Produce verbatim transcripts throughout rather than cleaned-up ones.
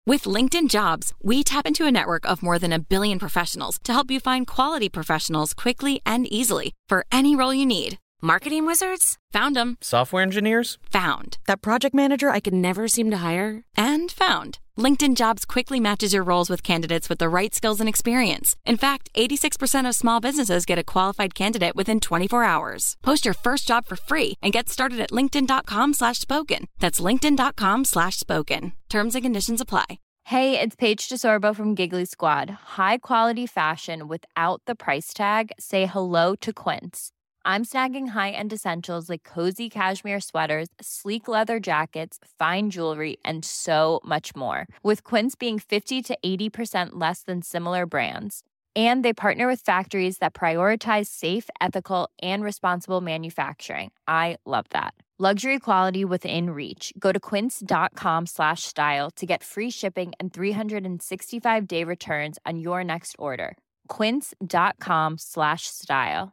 With LinkedIn Jobs, we tap into a network of more than a billion professionals to help you find quality professionals quickly and easily for any role you need. Marketing wizards? Found them. Software engineers? Found. That project manager I could never seem to hire? And found. LinkedIn Jobs quickly matches your roles with candidates with the right skills and experience. In fact, eighty-six percent of small businesses get a qualified candidate within twenty-four hours. Post your first job for free and get started at linkedin.com slash spoken. That's linkedin.com slash spoken. Terms and conditions apply. Hey, it's Paige DeSorbo from Giggly Squad. High quality fashion without the price tag. Say hello to Quince. I'm snagging high-end essentials like cozy cashmere sweaters, sleek leather jackets, fine jewelry, and so much more. With Quince being fifty to eighty percent less than similar brands. And they partner with factories that prioritize safe, ethical, and responsible manufacturing. I love that. Luxury quality within reach. Go to quince.com slash style to get free shipping and three sixty-five day returns on your next order. Quince.com slash style.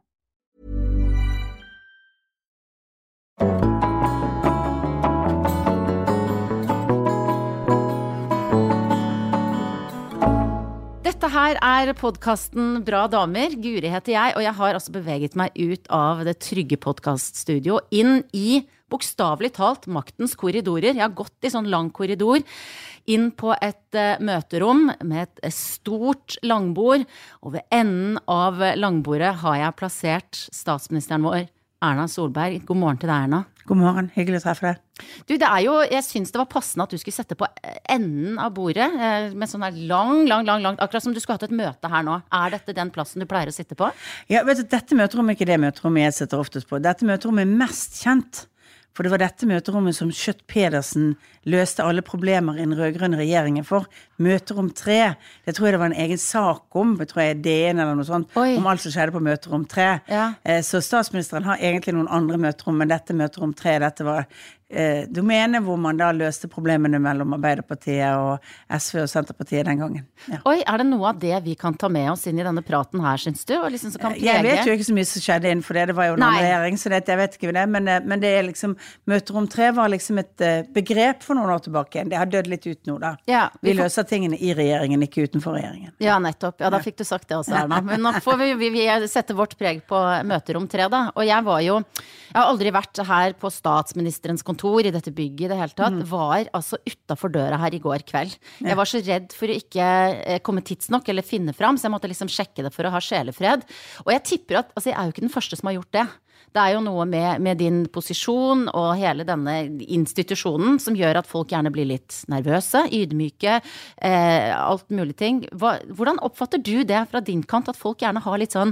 Dette her er podcasten Bra Damer. Guri heter jeg, og jeg har altså beveget meg ut av det trygge podcaststudio inn i bokstavelig talt maktens korridorer. Jeg har gått i sånn lang korridor inn på et uh, møterom med et stort langbord, og ved enden av langbordet har jeg plassert statsministeren vår, Erna Solberg. God morgen til deg, Erna. God morgen, hyggelig å treffe deg. Du, det er jo, jeg synes det var passende at du skulle sette på enden av bordet, eh, med sånn her lang, lang, lang, lang, akkurat som du skulle hatt et møte her nå. Er dette den plassen du pleier å sitte på? Ja, vet du, dette møterommet er ikke det møterommet jeg sitter oftest på. Dette møterommet er mest kjent, for det var dette møterommet som Schjøtt Pedersen løste alle problemer i den rødgrønne regjeringen for. Møterom tre, det tror jeg det var en egen sak om, jeg tror jeg D N eller noe sånt, Oi. Om alt som skjedde på møterom tre. Ja. Så statsministeren har egentlig noen andre møterom, men dette møterom tre, dette var eh, domene hvor man da løste problemene mellom Arbeiderpartiet og S V og Senterpartiet den gangen. Ja. Oi, er det noe av det vi kan ta med oss inn i denne praten her, synes du? Og liksom så kan prege... Jeg vet jo ikke så mye som skjedde innenfor det, det var jo en annen regjering, så det, jeg vet ikke det, men, men det er liksom, møterom tre var liksom et uh, begrep for noen år tilbake igjen. Det har dødd litt ut nå da. Ja, vi, vi løser tingene i regjeringen, ikke utenfor regjeringen. Ja, nettopp. Ja, da fikk du sagt det også, Erna. Men nå får vi, vi, vi sette vårt preg på møterom tre da. Og jeg var jo, jeg har aldri vært her på statsministerens kontor i dette bygget i det hele tatt, mm. var altså utenfor døra her i går kveld. Ja. Jeg var så redd for å ikke eh, komme tidsnok eller finne fram, så jeg måtte liksom sjekke det for å ha sjelefred. Og jeg tipper at, altså jeg er jo ikke den første som har gjort det. Det er jo noe med, med din posisjon og hele denne institusjonen som gjør at folk gjerne blir litt nervøse, ydmyke, eh, alt mulig ting. Hva, hvordan oppfatter du det fra din kant, at folk gjerne har litt sånn,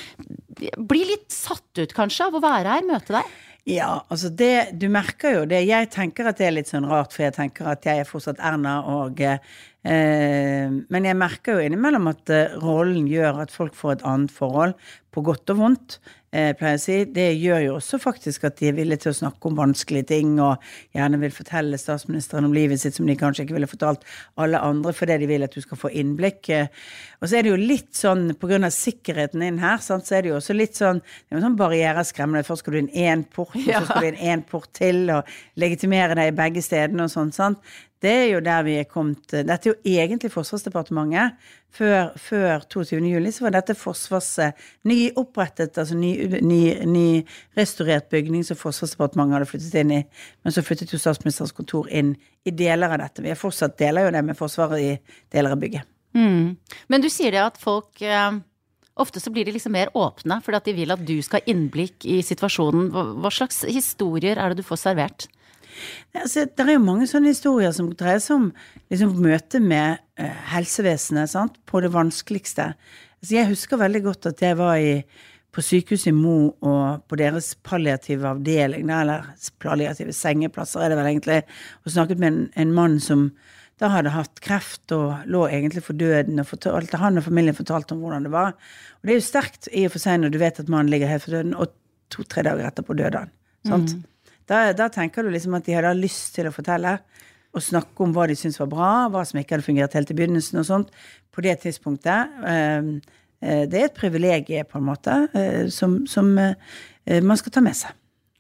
blir litt satt ut kanskje av å være her, møte deg? Ja, altså det, du merker jo det. Jeg tenker at det er litt sånn rart, for jeg tenker at jeg er fortsatt Erna, og, eh, men jeg merker jo innimellom at eh, rollen gjør at folk får et annet forhold, på godt og vondt, eh, pleier jeg å si. Det gjør jo også faktisk at de er villige til å snakke om vanskelige ting, og gjerne vil fortelle statsministeren om livet sitt, som de kanskje ikke ville fortalt alle andre, fordi de vil at du skal få innblikk. Og så er det jo litt sånn, på grunn av sikkerheten inn her, sant, så er det jo også litt sånn, det er jo sånn barriereskremmende. Først skal du inn en port, og så skal du inn en port til, og legitimere deg i begge stedene og sånn, sant. Det er jo der vi er kommet. Dette er jo egentlig Forsvarsdepartementet. Før, før toogtyvende juli så var dette forsvars, ny opprettet, altså ny, ny, ny restaurert bygning som Forsvarsdepartementet hadde flyttet inn i. Men så flyttet jo statsministerens kontor inn i deler av dette. Vi har fortsatt deler jo det med forsvaret i deler av bygget. Mm. Men du sier det at folk... Eh... Ofte så blir de liksom mer åpne, fordi at de vil at du skal ha innblikk i situasjonen. Hva, hva slags historier er det du får servert? Altså, det er jo mange sånne historier som dreier seg om liksom, møte med uh, helsevesenet, sant? På det vanskeligste. Altså, jeg husker veldig godt at jeg var i, på sykehuset i Mo og på deres palliative avdeling, eller palliative sengeplasser er det vel egentlig, og snakket med en, en mann som da hadde hatt kreft og lå egentlig for døden, og fortalte, han og familien fortalte om hvordan det var. Og det er jo sterkt i og for seg når du vet at mannen ligger helt for døden, og to-tre dager etterpå døde han. Sant? Mm. Da, da tenker du liksom at de hadde lyst til å fortelle, og snakke om hva de syntes var bra, hva som ikke hadde fungert helt i begynnelsen og sånt, på det tidspunktet. Det er et privilegie på en måte, som, som man skal ta med seg.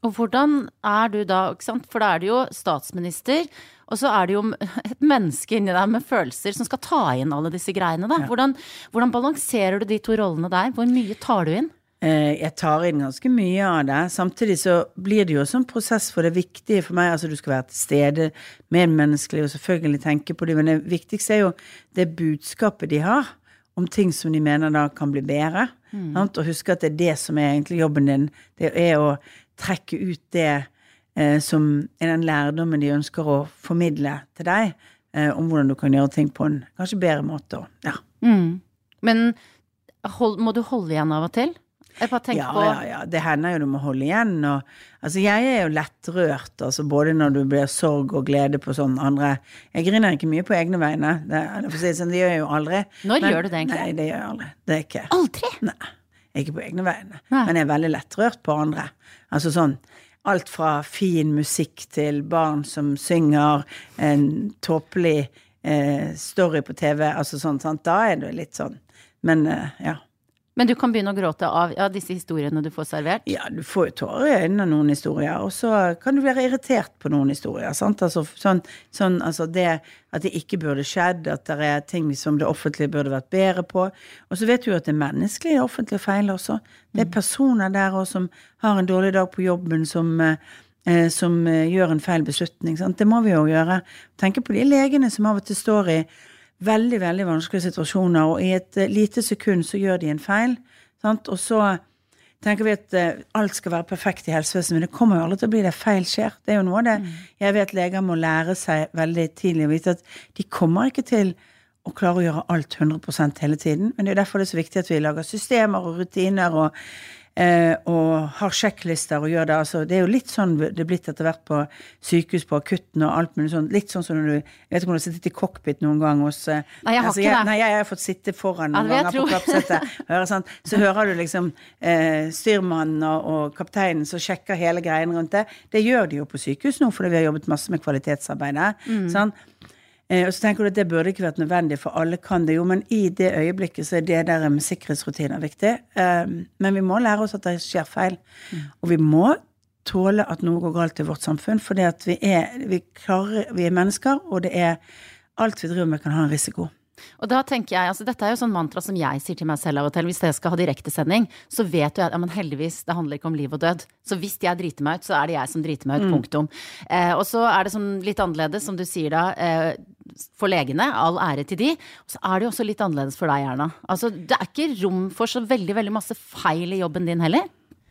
Og hvordan er du da, ikke sant? For da er du jo statsminister, og så er det jo et menneske inni deg med følelser som skal ta inn alle disse greiene da. Ja. Hvordan, hvordan balanserer du de to rollene der? Hvor mye tar du inn? Jeg tar inn ganske mye av det. Samtidig så blir det jo sånn prosess for det viktige for meg. Altså du skal være til stede, medmenneskelig og selvfølgelig tenke på det. Men det viktigste er jo det budskapet de har om ting som de mener da kan bli bedre. Mm. Og huske at det er det som er egentlig jobben din. Det er å trekke ut det eh, som er den lærdommen de ønsker å formidle til deg eh, om hvordan du kan gjøre ting på en kanskje bedre måte. Ja. Mm. Men hold, må du holde igjen av og til? Jeg bare tenker ja, på... ja, ja, det hender jo du må holde igjen, og altså jeg er jo lettrørt, altså både når du blir sorg og glede på sånn andre, jeg griner ikke mye på egne vegne, det, for å si sånn, det gjør jeg jo aldri. Når men, gjør du det egentlig? Nei, det gjør jeg aldri, det er ikke. Aldri? Nei, ikke på egne vegne, nei. Men jeg er veldig lettrørt på andre, altså sånn, alt fra fin musikk til barn som synger en tåpelig eh, story på T V, altså sånn, sant? Da er det litt sånn, men eh, ja. Men du kan begynne å gråte av ja, disse historiene du får servert? Ja, du får jo tårer i øynene av noen historier, og så kan du være irritert på noen historier, sant? Altså, sånn, sånn, altså det at det ikke burde skjedd, at det er ting som det offentlige burde vært bedre på, og så vet du jo at det er menneskelig offentlige feil også. Det er personer der også som har en dårlig dag på jobben, som, eh, som eh, gjør en feil beslutning, sant? Det må vi jo gjøre. Tenke på de legene som av og til står i veldig, veldig vanskelige situasjoner, og i et uh, lite sekund så gjør de en feil, sant? Og så tenker vi at uh, alt skal være perfekt i helsevesenet, men det kommer jo aldri til å bli det feil skjer. Det er jo noe av det. Mm. Jeg vet leger må lære seg veldig tidlig å vite at de kommer ikke til å klare å gjøre alt hundre prosent hele tiden, men det er derfor det er så viktig at vi lager systemer og rutiner og Eh, og har sjekklister og gjør det, altså det er jo litt sånn det er blitt etter hvert på sykehus, på akutten og alt mulig sånn, litt sånn som når du, jeg vet ikke om du har sittet i cockpit noen gang hos, nei, jeg har altså, ikke jeg, det. Nei, jeg har fått sitte foran noen ja, ganger på klappsettet, hører, sånn, så hører du liksom eh, styrmannen og, og kapteinen som sjekker hele greien rundt det, det gjør de jo på sykehus nå, fordi vi har jobbet masse med kvalitetsarbeidet, mm. sånn. Eh, og så tenker du at det burde ikke vært nødvendig, for alle kan det jo, men i det øyeblikket så er det der med sikkerhetsrutiner viktig. Eh, men vi må lære oss at det skjer feil. Mm. Og vi må tåle at noe går galt i vårt samfunn, for det at vi er, vi, klarer, vi er mennesker, og det er alt vi driver med kan ha en risiko. Og da tenker jeg, altså dette er jo sånn mantra som jeg sier til meg selv av og til, hvis jeg skal ha direktesending, så vet du at, ja, men heldigvis, det handler ikke om liv og død. Så hvis jeg driter meg ut, så er det jeg som driter meg ut, mm. punktum. Eh, og så er det sånn litt annerledes, som du sier da, eh, for legene, all ære til de, og så er det jo også litt annerledes for deg, Erna. Altså, det er ikke rom for så veldig, veldig masse feil i jobben din heller.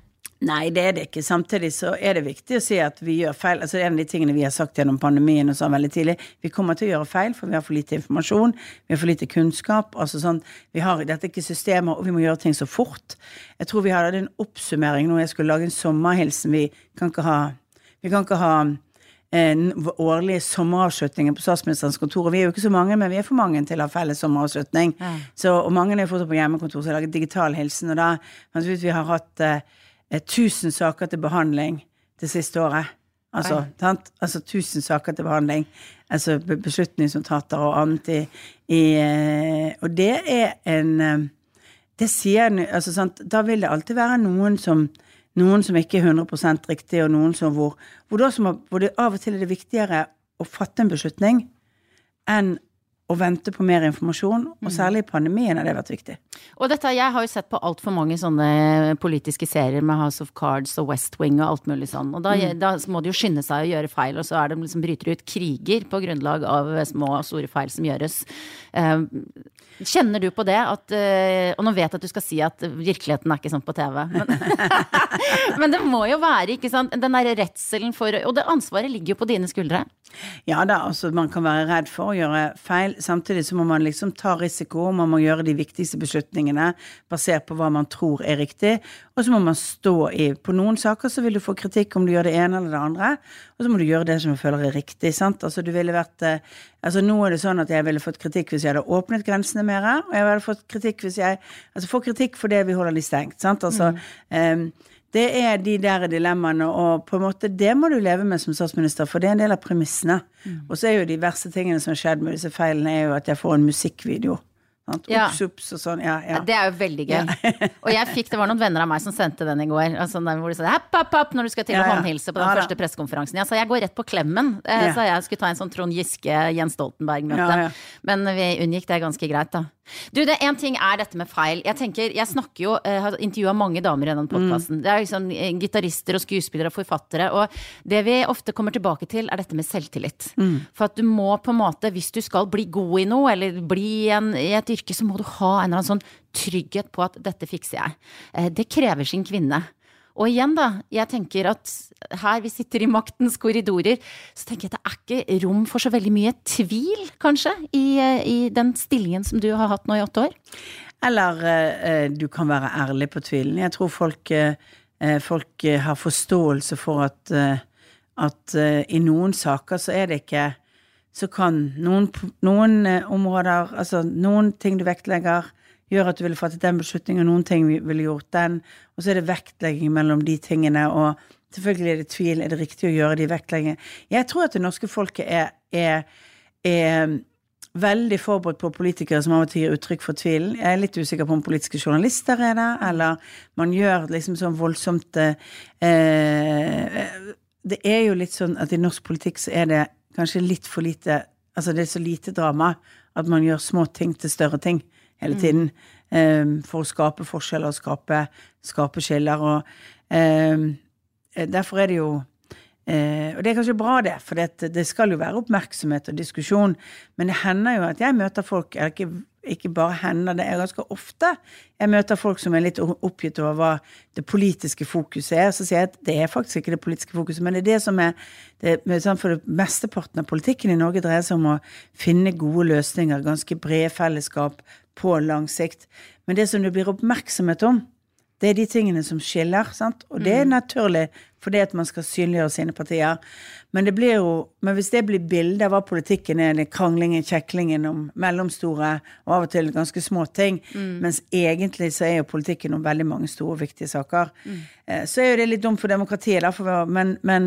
Nei, det er det ikke. Samtidig så er det viktig å si at vi gjør feil. Altså en av de tingene vi har sagt gjennom pandemien og sånn veldig tidlig, vi kommer til å gjøre feil, for vi har for lite informasjon, vi har for lite kunnskap, altså sånn, vi har dette ikke systemer, og vi må gjøre ting så fort. Jeg tror vi hadde en oppsummering når jeg skulle lage en sommerhilsen. Vi kan ikke ha, vi kan ikke ha en årlig sommeravslutning på statsministerens kontor, og vi er jo ikke så mange, men vi er for mange til å ha felles sommeravslutning. Ja. Så, og mange er jo fortsatt på hjemmekontor, så jeg lager digital hilsen, og da, mens vi har hatt tusen saker til behandling det siste året. Altså, altså tusen saker til behandling. Altså beslutningsnotater og annet i, i, og det er en, det sier, altså sant, da vil det alltid være noen som, noen som ikke er hundre prosent riktig, og noen som hvor, hvor, da som, hvor det av og til er det viktigere å fatte en beslutning enn å vente på mer informasjon, og særlig i pandemien har det vært viktig. Og dette, jeg har jo sett på alt for mange sånne politiske serier med House of Cards og West Wing og alt mulig sånn, og da, mm. da må de jo skynde seg å gjøre feil, og så er det liksom bryter ut kriger på grunnlag av små og store feil som gjøres. Uh, kjenner du på det? At, uh, og nå vet jeg at du skal si at virkeligheten er ikke sånn på T V, men, men det må jo være, ikke sant, den der redselen for, og det ansvaret ligger jo på dine skuldre. Ja da, altså man kan være redd for å gjøre feil, samtidig så må man liksom ta risiko, man må gjøre de viktigste beslutningene basert på hva man tror er riktig, og så må man stå i, på noen saker så vil du få kritikk om du gjør det ene eller det andre, og så må du gjøre det som du føler er riktig, sant? Altså du ville vært, altså nå er det sånn at jeg ville fått kritikk hvis jeg hadde åpnet grensene mer, og jeg ville fått kritikk hvis jeg, altså få kritikk for det vi holder de stengt, sant? Altså, mm. um, det er de der dilemmaene, og på en måte det må du leve med som statsminister, for det er en del av premissene. Mm. Og så er jo de verste tingene som har skjedd med disse feilene, er jo at jeg får en musikkvideo Ja. Ups, ups og sånn, ja, ja. Ja, det er jo veldig gøy. Ja. Og jeg fikk, det var noen venner av meg som sendte den i går, altså, hvor de sa, hepp, hepp, hepp, når du skal til Ja, å ja. håndhilse på den Ja, da. første pressekonferansen. Jeg sa, jeg går rett på klemmen, eh, Ja. så jeg skulle ta en sånn Trond Giske, Jens Stoltenberg-møte. Ja, ja. Men vi unngikk det ganske greit da. Du, det en ting er dette med feil. Jeg tenker, jeg snakker jo, jeg har intervjuet mange damer i denne podcasten. Mm. Det er liksom eh, gitarister og skuespillere og forfattere, og det vi ofte kommer tilbake til er dette med selvtillit. Mm. For at du må på en måte, hvis du skal bli god i noe, eller bli en, i et yrke, så må du ha en eller annen sånn trygghet på at dette fikser jeg. Eh, det krever sin kvinne. Og igjen da, jeg tenker at her vi sitter i maktens korridorer, så tenker jeg at det er ikke rom for så veldig mye tvil, kanskje, i, i den stillingen som du har hatt nå i åtte år. Eller eh, du kan være ærlig på tvilen. Jeg tror folk, eh, folk har forståelse for at, eh, at eh, i noen saker så er det ikke, så kan noen, noen eh, områder, altså noen ting du vektlegger, gjør at du ville fattet den beslutningen, og noen ting ville gjort den, og så er det vektlegging mellom de tingene, og selvfølgelig er det tvil, er det riktig å gjøre de vektleggingene. Jeg tror at det norske folket er, er, er veldig forberedt på politikere som av og til gir uttrykk for tvilen. Jeg er litt usikker på om politiske journalister er det, eller man gjør liksom sånn voldsomt eh, det er jo litt sånn at i norsk politikk så er det kanskje litt for lite, altså det er så lite drama at man gjør små ting til større ting hele tiden, mm. um, for å skape forskjeller og skape, skape skiller, og um, derfor er det jo, uh, og det er kanskje bra det, for det, det skal jo være oppmerksomhet og diskusjon, men det hender jo at jeg møter folk, eller ikke, ikke bare hender, det er ganske ofte, jeg møter folk som er litt oppgitt over hva det politiske fokuset er, så sier jeg at det er faktisk ikke det politiske fokuset, men det er det som er, det, for det mesteparten av politikken i Norge dreier seg om å finne gode løsninger, ganske brede fellesskap på lang sikt. Men det som det blir oppmerksomhet om, det er de tingene som skiller, sant? Og det er naturlig fordi at man skal synliggjøre sine partier. Men det blir jo, men hvis det blir bildet av hva politikken er, det kranglingen, kjekklingen om mellomstore, og av og til ganske små ting, mm. mens egentlig så er jo politikken om veldig mange store og viktige saker. Mm. Så er jo det litt dumt for demokratiet, derfor, men, men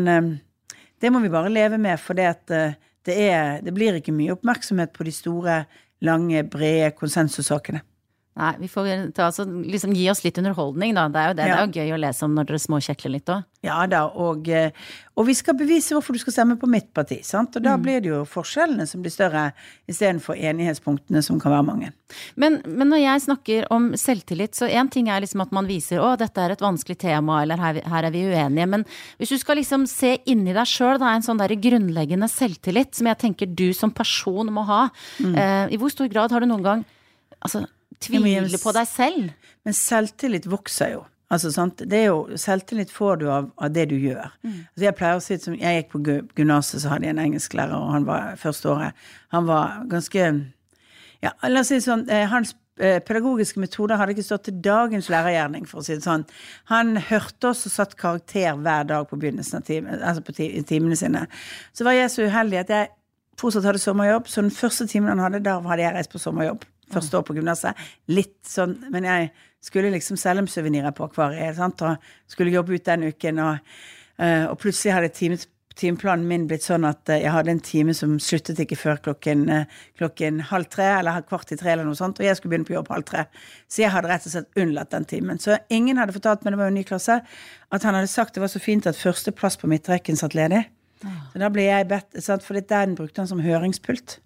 det må vi bare leve med, for det, at det, er, det blir ikke mye oppmerksomhet på de store, lange, brede konsensussakene. Nei, vi får ta, altså, liksom, gi oss litt underholdning da, det er jo det, ja. Det er jo gøy å lese om når dere småkjekler litt også. Ja da, og, og vi skal bevise hvorfor du skal stemme på mitt parti, sant? Og da mm. blir det jo forskjellene som blir større, i stedet for enighetspunktene som kan være mange. Men, men når jeg snakker om selvtillit, så en ting er liksom at man viser, å, dette er et vanskelig tema, eller her, her er vi uenige, men hvis du skal liksom se inn i deg selv, da er en sånn der grunnleggende selvtillit, som jeg tenker du som person må ha, mm. eh, i hvor stor grad har du noen gang, altså, tviler på deg selv? Men selvtillit vokser jo. Altså, sant? Det er jo, selvtillit får du av, av det du gjør. Mm. Altså, jeg pleier å si, som jeg gikk på gymnaset, så hadde jeg en engelsklærer, og han var første året. Han var ganske, ja, la oss si sånn, hans pedagogiske metoder hadde ikke stått til dagens lærergjerning, for å si det sånn. Han hørte oss og satt karakter hver dag på begynnelsen av timen, altså på timene sine. Så var jeg så uheldig at jeg fortsatt hadde sommerjobb, så den første timen han hadde, da hadde jeg reist på sommerjobb. Første år på gymnaset, litt sånn, men jeg skulle liksom selge om souvenirer på akvariet, sant, og skulle jobbe ut den uken, og, uh, og plutselig hadde time, timeplanen min blitt sånn at uh, jeg hadde en time som sluttet ikke før klokken, uh, klokken halv tre, eller kvart i tre, eller noe sånt, og jeg skulle begynne på jobb halv tre, så jeg hadde rett og slett unnlatt den timen, så ingen hadde fortalt meg, det var jo en ny klasse, at han hadde sagt det var så fint at første plass på midtrekken satt ledig, så da ble jeg bedt, sant, for det den brukte han som høringspult.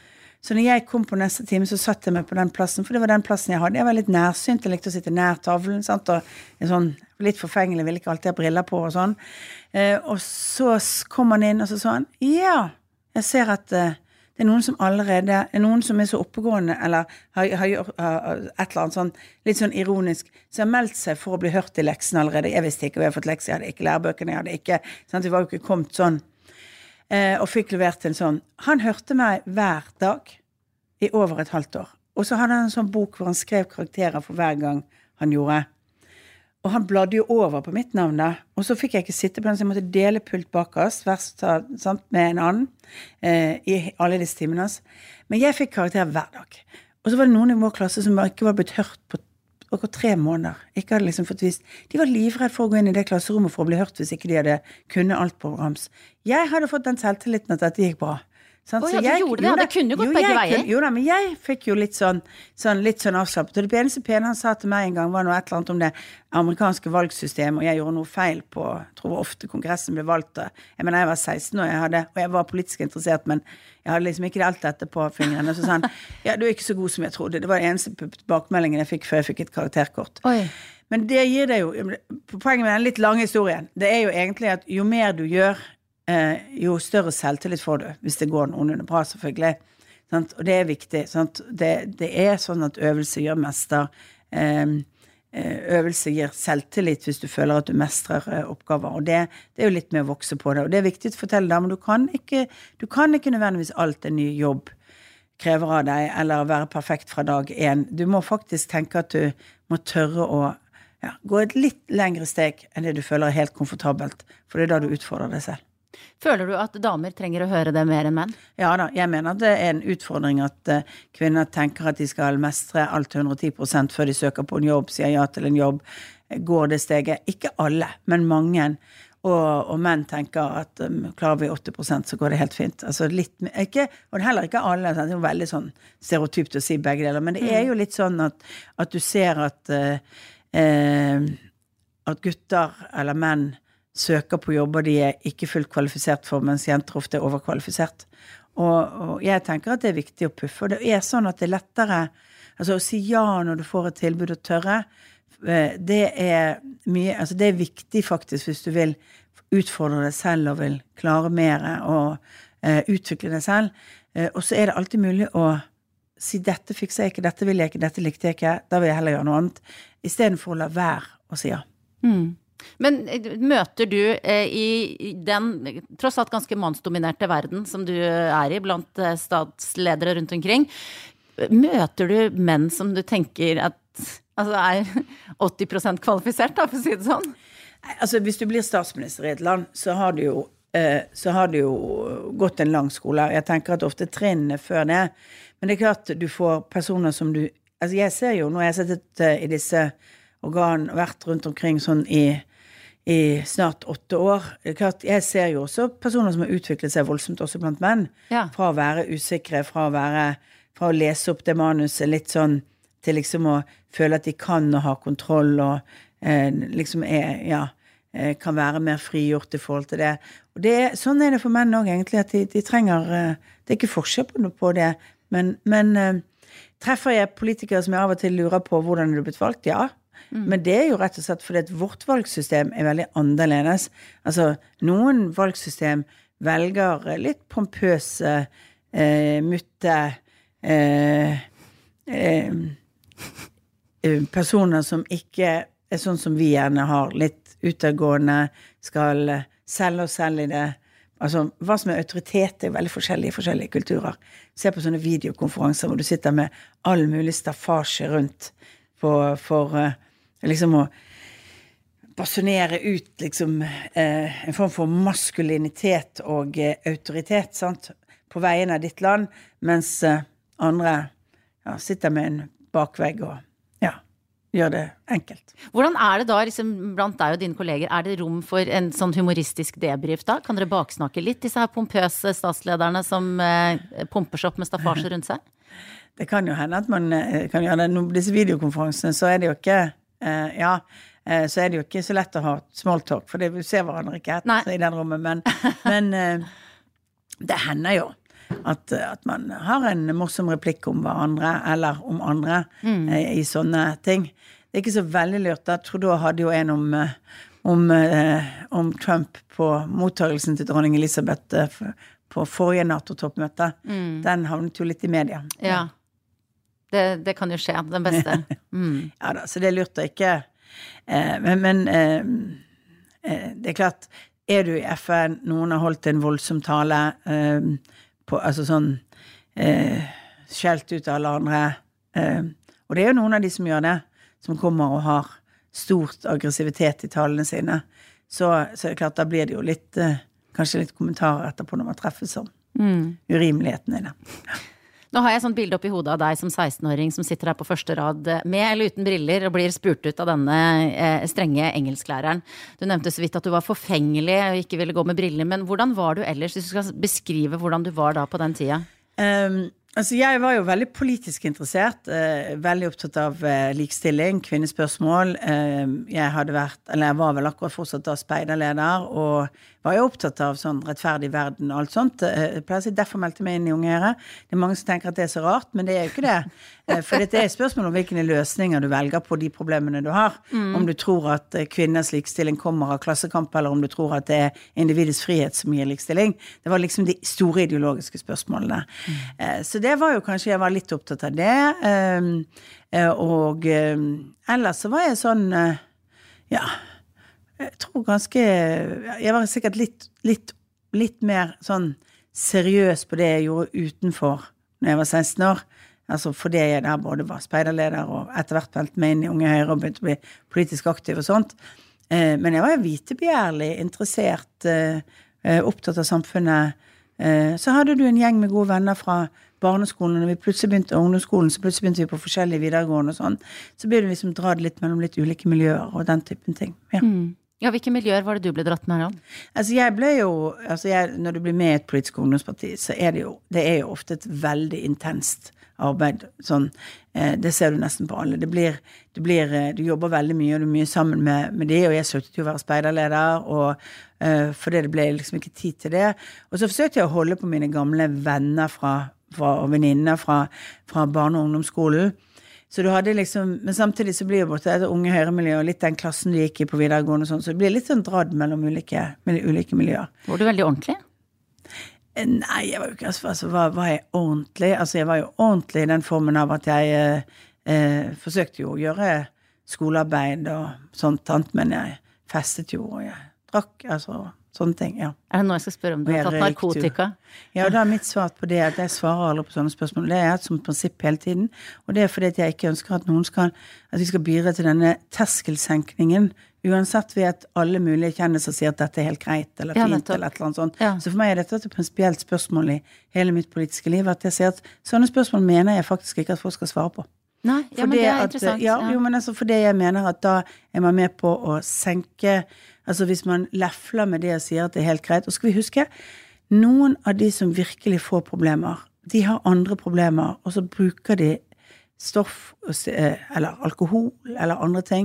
Så når jeg kom på neste time, så satt jeg meg på den plassen, for det var den plassen jeg hadde. Jeg var litt nærsynt, jeg likte å sitte nær tavlen, sant? Og sånn, litt forfengelig, ville ikke alltid ha briller på og sånn. Eh, og så kom han inn, og så sa han, ja, jeg ser at eh, det er noen som allerede, er noen som er så oppegående, eller har, har gjort uh, et eller annet sånn, litt sånn ironisk, så har meldt seg for å bli hørt i leksen allerede. Jeg visste ikke, og jeg har fått lekser, jeg hadde ikke lærebøkene, jeg hadde ikke, sant? Vi var jo ikke kommet sånn. Og fikk levert en sånn. Han hørte meg hver dag i over et halvt år. Og så hadde han en sånn bok hvor han skrev karakterer for hver gang han gjorde. Og han bladde jo over på mitt navn da. Og så fikk jeg ikke sitte på den, så jeg måtte dele pult bakast, verst, sant, med en annen, eh, i alle disse timene. Men jeg fikk karakterer hver dag. Og så var det noen i vår klasse som ikke var blitt hørt på og tre måneder, ikke hadde liksom fått vist. De var livredd for å gå inn i det klasserommet for å bli hørt hvis ikke de hadde kunnet alt på rams. Jeg hadde fått den selvtilliten at dette gikk bra. Sant? Å, Så ja, du jeg- gjorde det, jo ja, da, det kunne jo gått jo, begge jeg veier. kunne- Jo da, men jeg fikk jo litt sånn, sånn, litt sånn avslappet. Og det eneste pene han sa til meg en gang var noe et eller annet om det amerikanske valgsystemet, og jeg gjorde noe feil på, jeg tror ofte kongressen ble valgt. Jeg mener, jeg var seksten år, jeg hadde, og jeg var politisk interessert, men jeg hadde liksom ikke alt dette på fingrene. Så sa han, ja, du er ikke så god som jeg trodde. Det var det eneste tilbakemeldingen jeg fikk før jeg fikk et karakterkort. Oi. Men det gir deg jo, poenget med den litt lange historien, det er jo egentlig at jo mer du gjør, eh, jo større selvtillit får du, hvis det går noenlunde bra, selvfølgelig. Sant? Og det er viktig. Sant? Det, det er sånn at øvelse gjør mester. Eh, øvelse gir selvtillit hvis du føler at du mestrer eh, oppgaver. Og det, det er jo litt med å vokse på det. Og det er viktig å fortelle deg, men du kan ikke, du kan ikke nødvendigvis alt en ny jobb krever av deg, eller være perfekt fra dag en. Du må faktisk tenke at du må tørre å ja, gå et litt lengre steg enn det du føler er helt komfortabelt, for det er da du utfordrer deg selv. Føler du at damer trenger å høre det mer enn menn? Ja da, jeg mener at det er en utfordring at uh, kvinner tenker at de skal mestre alt hundre og ti prosent før de søker på en jobb, sier ja til en jobb, går det steget. Ikke alle, men mange. Og, og menn tenker at um, klarer vi åtti prosent så går det helt fint. Altså litt, ikke, og heller ikke alle, sant? Det er jo veldig sånn stereotypt å si begge deler, men det er jo litt sånn at, at du ser at uh, uh, at gutter eller menn søker på jobber de er ikke fullt kvalifisert for, mens jenter ofte er overkvalifisert. Og, og jeg tenker at det er viktig å puffe, og det er sånn at det er lettere, altså å si ja når du får et tilbud og tørre, det er mye, altså det er viktig faktisk hvis du vil utfordre deg selv og vil klare mer og uh, utvikle deg selv, uh, og så er det alltid mulig å si dette fikser jeg ikke, dette vil jeg ikke, dette likte jeg ikke, da vil jeg heller gjøre noe annet, i stedet for å la være å si ja. Mm. Men møter du eh, i den tross alt ganske mannsdominerte verden som du er i blant eh, statsledere rundt omkring, møter du menn som du tenker at altså er åtti prosent kvalifisert da, for å si det sånn? Altså hvis du blir statsminister i et land, så har du jo, eh, så har du jo gått en lang skole. Jeg tenker at ofte trinnene før det, men det er klart du får personer som du, altså jeg ser jo, når jeg har sittet uh, i disse organ og vært rundt omkring sånn i i snart åtte år. Det er klart, jeg ser jo også personer som har utviklet seg voldsomt også blant menn, ja. Fra å være usikre, fra å være, fra å lese opp det manuset litt sånn, til liksom å føle at de kan og ha kontroll, og eh, liksom er, ja, eh, kan være mer frigjort i forhold til det. Og det, sånn er det for menn også egentlig, at de, de trenger, eh, det er ikke forskjell på, på det, men, men eh, treffer jeg politikere som jeg av og til lurer på hvordan er du blitt valgt? Ja. Mm. Men det er jo rett og slett fordi at vårt valgsystem er veldig annerledes. Altså, noen valgsystem velger litt pompøse eh, mutte eh, eh, personer som ikke er sånn som vi gjerne har, litt utadgående, skal selge og selge i det. Altså, hva som er autoritet er veldig forskjellige i forskjellige kulturer. Se på sånne videokonferanser hvor du sitter med all mulig staffasje rundt på, for uh, liksom å basunere ut liksom, uh, en form for maskulinitet og uh, autoritet, sant? På veien av ditt land, mens uh, andre ja, sitter med en bakvegg og ja, gjør det enkelt. Hvordan er det da liksom, blant deg og dine kolleger? Er det rom for en sånn humoristisk debrief da? Kan dere baksnakke litt disse her pompøse statslederne som uh, pumper seg opp med staffasje rundt seg? Det kan jo hende at man kan gjøre det. Nå, disse videokonferansene, så er det jo ikke, eh, ja, eh, så er det jo ikke så lett å ha small talk, for det vi ser hverandre ikke etter i den rommet, men, men eh, det hender jo at, at man har en morsom replikk om hverandre, eller om andre, mm. eh, i sånne ting. Det er ikke så veldig lurt. Da Trudeau hadde jo en om, om, eh, om Trump på mottagelsen til dronning Elisabeth eh, på forrige NATO-toppmøte. Mm. Den havnet jo litt i media. Ja. Det, det kan jo skje, den beste. Mm. Ja da, så det er lurt å ikke eh, men, men eh, eh, det er klart, er du i F N, noen har holdt en voldsom tale eh, på, altså sånn eh, skjelt ut av alle andre eh, og det er jo noen av de som gjør det, som kommer og har stort aggressivitet i talene sine, så, så er det klart, da blir det jo litt eh, kanskje litt kommentarer etterpå når man treffes om mm. urimeligheten i det. Nå har jeg et sånt bilde opp i hodet av deg som seksten-åring som sitter her på første rad med eller uten briller og blir spurt ut av denne eh, strenge engelsklæreren. Du nevnte så vidt at du var forfengelig og ikke ville gå med briller, men hvordan var du ellers, hvis du skal beskrive hvordan du var da på den tida? Um, altså jeg var jo veldig politisk interessert, uh, veldig opptatt av uh, likestilling, kvinnespørsmål. Uh, jeg hadde vært, eller jeg var vel akkurat fortsatt da speiderleder, og var jo opptatt av sånn rettferdig verden og alt sånt. Uh, jeg pleier å si, derfor meldte meg inn i Unge Høyre. Det er mange som tenker at det er så rart, men det er jo ikke det. Uh, for det er et spørsmål om hvilke løsninger du velger på de problemene du har. Mm. Om du tror at uh, kvinners likestilling kommer av klassekamp, eller om du tror at det er individets frihet som gir likestilling. Det var liksom de store ideologiske spørsmålene. Mm. Uh, så det var jo kanskje, jeg var litt opptatt av det. Um, uh, og um, ellers så var jeg sånn, uh, ja... Jeg tror ganske, jeg var sikkert litt, litt, litt mer sånn seriøs på det jeg gjorde utenfor når jeg var seksten år. Altså fordi jeg der både var speiderleder og etter hvert meldte meg inn i Unge Høyre og begynte å bli politisk aktiv og sånt. Men jeg var jo vitebegjærlig, interessert, opptatt av samfunnet. Så hadde du en gjeng med gode venner fra barneskolen, og når vi plutselig begynte ungdomsskolen, så plutselig begynte vi på forskjellige videregående og sånn. Så ble det liksom dratt litt mellom litt ulike miljøer og den typen ting. Ja. Mm. Ja, hvilke miljøer var det du ble dratt med her? Altså jeg ble jo, altså jeg, når du blir med i et politisk ungdomsparti, så er det jo, det er jo ofte et veldig intenst arbeid, sånn, eh, det ser du nesten på alle. Det blir, det blir, du jobber veldig mye, og du er mye sammen med, med det, og jeg sluttet jo å være speiderleder, og eh, fordi det ble liksom ikke tid til det. Og så forsøkte jeg å holde på mine gamle venner fra, fra og venninner fra, fra barne- og ungdomsskolen. Så du hadde liksom, men samtidig så blir det både et Unge Høyre-miljø og litt den klassen du gikk i på videregående og sånn, så det blir litt sånn dradd mellom ulike, mellom ulike miljøer. Var du veldig ordentlig? Nei, jeg var jo ikke, altså, var, var jeg ordentlig? Altså, jeg var jo ordentlig i den formen av at jeg eh, eh, forsøkte jo å gjøre skolearbeid og sånt, men jeg festet jo, og jeg drakk, altså... Sånne ting, ja. Er det noe jeg skal spørre om? Du har tatt narkotika? Ja, og da er mitt svar på det at jeg svarer aldri på sånne spørsmål. Det er et som prinsipp hele tiden, og det er fordi at jeg ikke ønsker at noen skal, at vi skal bidra til denne terskelsenkningen, uansett ved at alle mulige kjendiser sier at dette er helt greit, eller fint, ja, eller et eller annet sånt. Ja. Så for meg er dette et prinsipielt spørsmål i hele mitt politiske liv, at jeg sier at sånne spørsmål mener jeg faktisk ikke at folk skal svare på. Nei, ja, men det er at, interessant. Ja, ja. Jo, men altså fordi jeg mener at da er man med på å senke, altså hvis man lefler med det og sier at det er helt greit, og skal vi huske, noen av de som virkelig får problemer, de har andre problemer, og så bruker de stoff, eller alkohol, eller andre ting,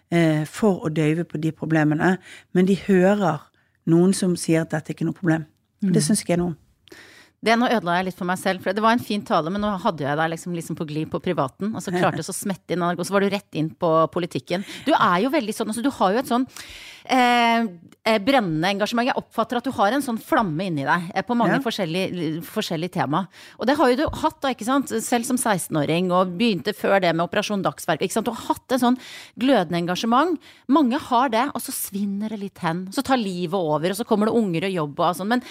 for å døyve på de problemene, men de hører noen som sier at dette ikke er noe problem. Mm. Det synes ikke jeg noe om. Det nå ødela jeg litt for meg selv, for det var en fin tale, men nå hadde jeg deg liksom, liksom på glid på privaten, og så klarte jeg så smette inn, og så var du rett inn på politikken. Du er jo veldig sånn, altså du har jo et sånn eh, brennende engasjement. Jeg oppfatter at du har en sånn flamme inni deg eh, på mange ja. forskjellige, forskjellige tema. Og det har jo du hatt da, ikke sant? Selv som seksten-åring, og begynte før det med Operasjon Dagsverk, ikke sant? Du har hatt en sånn glødende engasjement. Mange har det, og så svinner det litt hen, så tar livet over, og så kommer det unger og jobb og sånn, men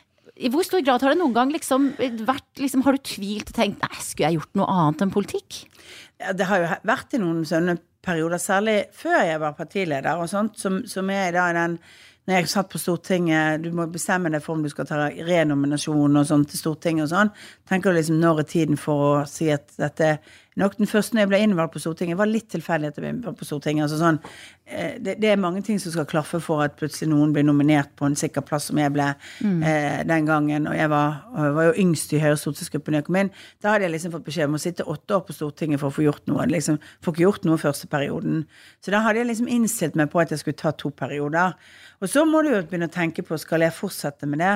i hvor stor grad har det noen gang liksom vært, liksom, har du tvilt og tenkt, nei, skulle jeg gjort noe annet enn politikk? Ja, det har jo vært i noen sånne perioder, særlig før jeg var partileder og sånt, som, som er da i den, når jeg satt på Stortinget, du må bestemme deg for om du skal ta renominasjon og sånt til Stortinget og sånn, tenker du liksom når er tiden for å si at dette, nok den første når jeg ble innvalgt på Stortinget, var litt tilfeldig at jeg ble på Stortinget, altså sånn, det, det er mange ting som skal klaffe for at plutselig noen blir nominert på en sikker plass som jeg ble mm. eh, den gangen, og jeg var, og jeg var jo yngst i Høyre stortingsgruppen når jeg kom inn, da hadde jeg liksom fått beskjed om å sitte åtte år på Stortinget for å få gjort noe, liksom, for ikke gjort noe første perioden, så da hadde jeg liksom innstilt meg på at jeg skulle ta to perioder, og så må du jo begynne å tenke på, skal jeg fortsette med det?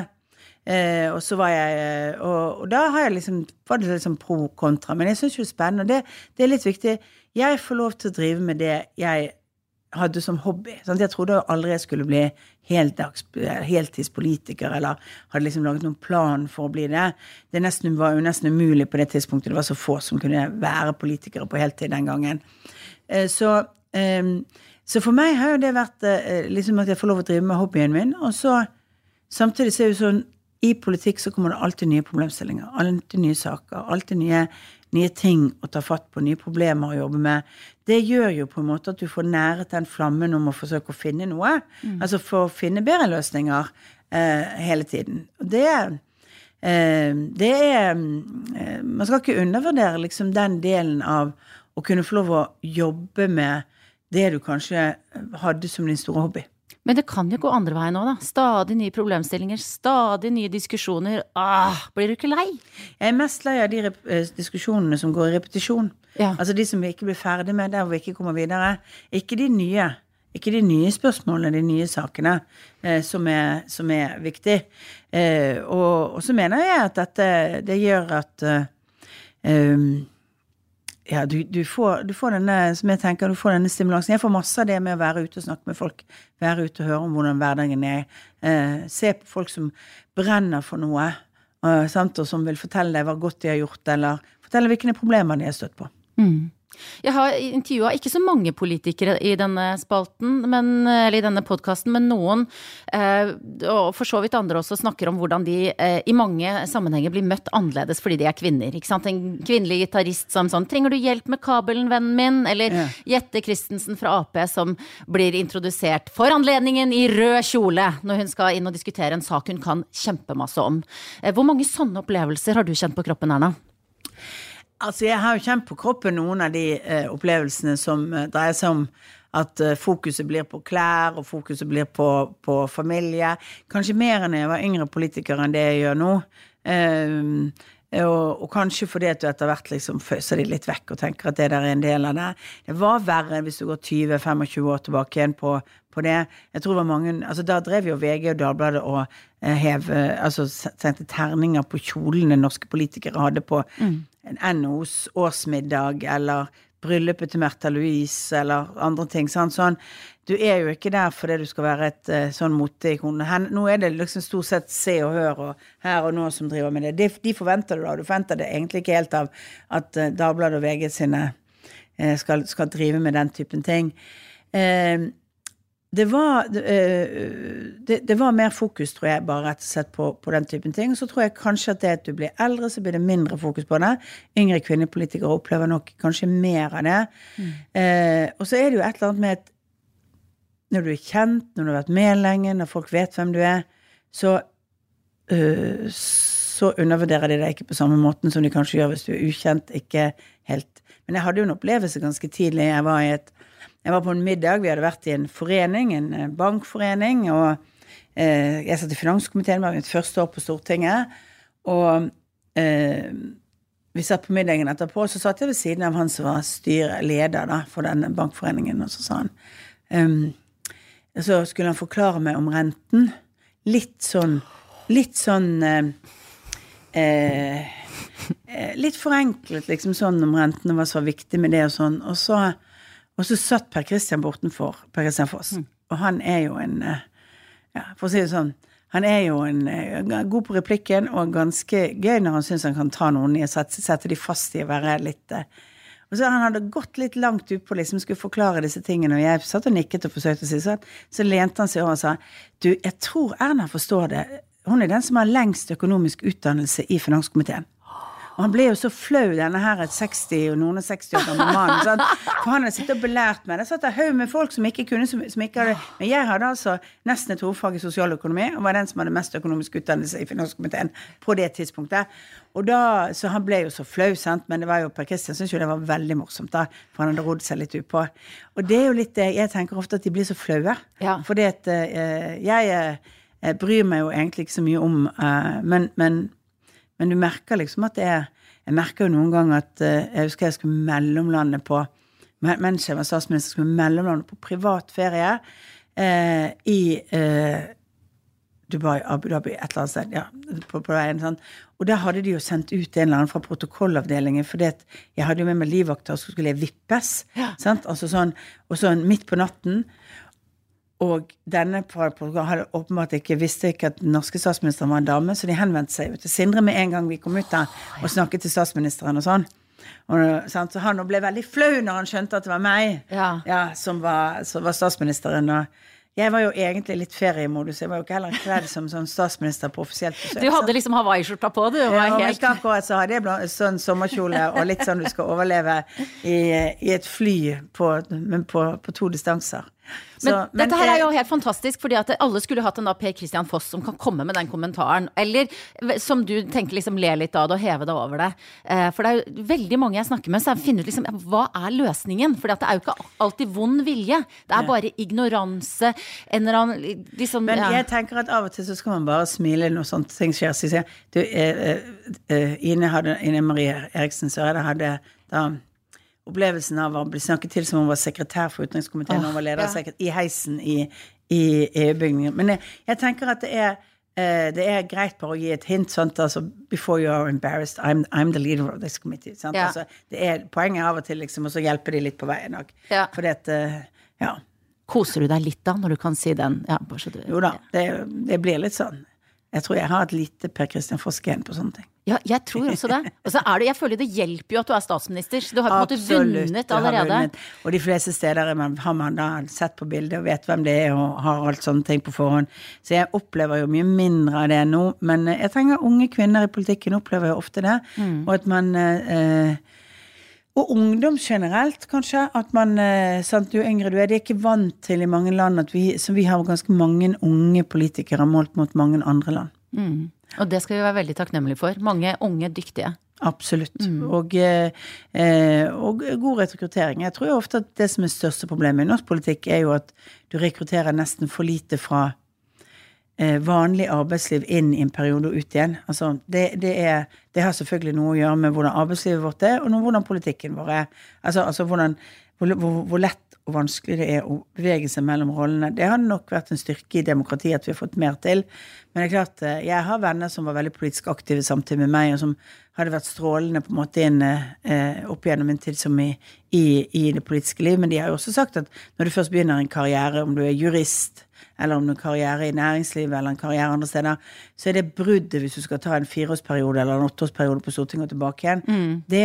Eh, og så var jeg, og, og da har jeg liksom, var det liksom pro-kontra, men jeg synes jo det er spennende, og det, det er litt viktig. Jeg får lov til å drive med det jeg hadde som hobby. Sant? Jeg trodde aldri jeg skulle bli heldags, heltidspolitiker, eller hadde liksom laget noen plan for å bli det. Det nesten, var jo nesten umulig på det tidspunktet. Det var så få som kunne være politikere på heltid den gangen. Eh, så, eh, så for meg har jo det vært eh, liksom at jeg får lov å drive med hobbyen min, og så samtidig så er det jo sånn, i politikk så kommer det alltid nye problemstillinger, alltid nye saker, alltid nye, nye ting å ta fatt på, nye problemer å jobbe med. Det gjør jo på en måte at du får næret den flammen om å forsøke å finne noe, mm. altså for å finne bedre løsninger eh, hele tiden. Og det, eh, det er eh, man skal ikke undervurdere liksom den delen av å kunne få lov å jobbe med det du kanskje hadde som din store hobby. Men det kan jo gå andre veien nå da. Stadig nye problemstillinger, stadig nye diskusjoner. Ah, blir du ikke lei? Jeg er mest lei av de rep- diskusjonene som går i repetisjon. Ja. Altså de som vi ikke blir ferdig med, der hvor vi ikke kommer videre. Ikke de nye, ikke de nye spørsmålene, de nye sakene eh, som, er, som er viktig. Eh, og, og så mener jeg at dette, det gjør at eh, um, ja, du, du, får, du får denne, som jeg tenker, du får denne stimulansen. Jeg får masse av det med å være ute og snakke med folk, være ute og høre om hvordan hverdagen er, eh, se på folk som brenner for noe, eh, samt, og som vil fortelle deg hva godt de har gjort, eller fortelle hvilke problemer de har støtt på. Mm. Jeg har intervjuet ikke så mange politikere i denne spalten, men, eller i denne podcasten, men noen, eh, og for så vidt andre også, snakker om hvordan de eh, i mange sammenhenger blir møtt annerledes fordi de er kvinner, ikke sant? En kvinnelig gitarist som sånn, trenger du hjelp med kabelen, vennen min? Eller ja. Jette Christensen fra A P som blir introdusert for anledningen i rød kjole når hun skal inn og diskutere en sak hun kan kjempemasse om. Eh, hvor mange sånne opplevelser har du kjent på kroppen, Erna? Altså, jeg har jo kjent på kroppen noen av de eh, opplevelsene som eh, dreier seg om at eh, fokuset blir på klær, og fokuset blir på, på familie. Kanskje mer enn jeg var yngre politiker enn det jeg gjør nå. Eh, og, og kanskje fordi at du etter hvert liksom føser de litt vekk og tenker at det der er en del av det. Det var verre hvis du går tjue til tjuefem år tilbake igjen på, på det. Jeg tror det var mange, altså da drev jo V G og Dagbladet og eh, hev, altså sendte terninger på kjolene norske politikere hadde på mm. N O's årsmiddag, eller bryllupet til Märtha Louise, eller andre ting, sånn, sånn. Du er jo ikke der fordi du skal være et uh, sånn moteikon. Nå er det liksom stort sett se og hør og her og nå som driver med det. De, de forventer du da, du forventer det egentlig ikke helt av at uh, Dagbladet og V G sine uh, skal, skal drive med den typen ting. Uh, Det var, det, det var mer fokus, tror jeg, bare rett og slett på, på den typen ting. Og så tror jeg kanskje at det at du blir eldre, så blir det mindre fokus på det. Yngre kvinnepolitikere opplever nok kanskje mer av det. Mm. Eh, og så er det jo et eller annet med at når du er kjent, når du har vært med lenge, når folk vet hvem du er, så, uh, så undervurderer de deg ikke på samme måten som de kanskje gjør hvis du er ukjent, ikke helt. Men jeg hadde jo en opplevelse ganske tidlig. Jeg var i et Jeg var på en middag, vi hadde vært i en forening, en bankforening, og eh, jeg satt i finanskomiteen, var mitt første år på Stortinget, og eh, vi satt på middagen etterpå, så satt jeg ved siden av han som var styreleder da, for denne bankforeningen, og så sa han, um, så skulle han forklare meg om renten, litt sånn, litt sånn, eh, eh, litt forenklet, liksom sånn om renten, og hva så var viktig med det og sånn, og så Og så satt Per Kristian bortenfor, Per Kristian Foss. Mm. Og han er jo en, ja, for å si det sånn, han er jo en, god på replikken, og ganske gøy når han synes han kan ta noen i og sette, sette de fast i å være litt... Og så han hadde gått litt langt ut på liksom, skulle forklare disse tingene, og jeg satt og nikket og forsøkte å si sånn. Så lente han seg over og sa, du, jeg tror Erna forstår det. Hun er den som har lengst økonomisk utdannelse i finanskomiteen. Og han ble jo så flau, denne her et seksti og noen og seksti år gammel mann, sånn. For han hadde sittet og belært meg. Det satt jeg høy med folk som ikke kunne, som, som ikke hadde, men jeg hadde altså nesten et hovedfag i sosialøkonomi, og var den som hadde mest økonomisk utdannelse i finanskomiteen på det tidspunktet. Og da, så han ble jo så flau, sant, men det var jo Per Kristian, synes jo det var veldig morsomt da, for han hadde rodd seg litt ut på. Og det er jo litt det, jeg tenker ofte at de blir så flaue, ja. Fordi at uh, jeg uh, bryr meg jo egentlig ikke så mye om, uh, men, men Men du merker liksom at det er, jeg merker jo noen gang at, uh, jeg husker jeg skulle mellomlande på, mens jeg var statsminister, skulle mellomlande på privat ferie uh, i uh, Dubai, Abu Dhabi, et eller annet sted, ja, på, på veien, sånn. Og der hadde de jo sendt ut en eller annen fra protokollavdelingen, fordi at jeg hadde jo med meg livvakter, og så skulle jeg vippes, ja. Sant? Altså sånn, og sånn midt på natten, og denne hadde åpenbart ikke, visste ikke at den norske statsministeren var en dame, så de henvendte seg til Sindre med en gang vi kom ut der, og snakket til statsministeren og sånn. Og, sant? Så han ble veldig flau når han skjønte at det var meg, ja. Ja, som, var, som var statsministeren, og jeg var jo egentlig litt feriemodus, jeg var jo ikke heller kledd som sånn statsminister på offisielt besøk. Du hadde liksom Hawaii-skjorta på, du var ja, og helt... ikke akkurat så hadde jeg blant, sånn sommerkjole, og litt sånn du skal overleve i, i et fly på, men på, på to distanser. Men, så, men dette her er jo helt fantastisk, fordi at alle skulle hatt en da Per Christian Foss som kan komme med den kommentaren, eller som du tenker liksom le litt av det og heve det over det. For det er jo veldig mange jeg snakker med, så jeg finner ut liksom, hva er løsningen? For det er jo ikke alltid vond vilje, det er bare ignoranse, en eller annen, liksom... Men ja. jeg tenker at av og til så skal man bare smile når sånt ting skjer, så sier du, eh, eh, Ine, hadde, Ine Marie Eriksen Søreide hadde da opplevelsen av å bli snakket til som hun var sekretær for utenrikskomiteen, og oh, var leder ja. I heisen i, i EU-bygningen. Men jeg, jeg tenker at det er, eh, det er greit bare å gi et hint, sant? Altså, before you are embarrassed, I'm, I'm the leader of this committee. Sant? Ja. Altså, det er poenget av og til, liksom, og så hjelper de litt på veien også. Ja. For det at, uh, ja. Koser du deg litt da, når du kan si den? Ja, bare så du, jo da, det, det blir litt sånn. Jeg tror jeg har et lite Per Christian Foss-gen på sånne ting. Ja, jeg tror også det. Og så er det, jeg føler det hjelper jo at du er statsminister. Du har på en måte vunnet allerede. Vunnet. Og de fleste steder man, har man da sett på bildet og vet hvem det er og har alt sånne ting på forhånd. Så jeg opplever jo mye mindre av det nå. Men jeg tenker unge kvinner i politikken opplever jo ofte det. Mm. Og at man... Eh, og ungdom generelt, kanskje, at man, sant, jo yngre du er, det er ikke vant til i mange land, at vi, så vi har ganske mange unge politikere målt mot mange andre land. Mm. Og det skal vi være veldig takknemlige for. Mange unge, dyktige. Absolutt. Mm. Og, eh, og god rekruttering. Jeg tror jo ofte at det som er største problemet i norsk politikk er jo at du rekrutterer nesten for lite fra vanlig arbeidsliv inn i en periode og ut igjen. Altså, det, det, er, det har selvfølgelig noe å gjøre med hvordan arbeidslivet vårt er, og noe, hvordan politikken vår er. Altså, altså hvordan, hvor, hvor, hvor lett og vanskelig det er å bevege seg mellom rollene. Det har nok vært en styrke i demokratiet at vi har fått mer til. Men det er klart, jeg har venner som var veldig politisk aktive samtidig med meg, og som hadde vært strålende på en måte inn eh, opp gjennom en tid som i, i, i det politiske liv. Men de har jo også sagt at når du først begynner en karriere, om du er jurist, eller om du har karriere i næringslivet, eller en karriere andre steder, så er det bruddet hvis du skal ta en fireårsperiode eller en åtteårsperiode på Stortinget og tilbake igjen. Mm. Det,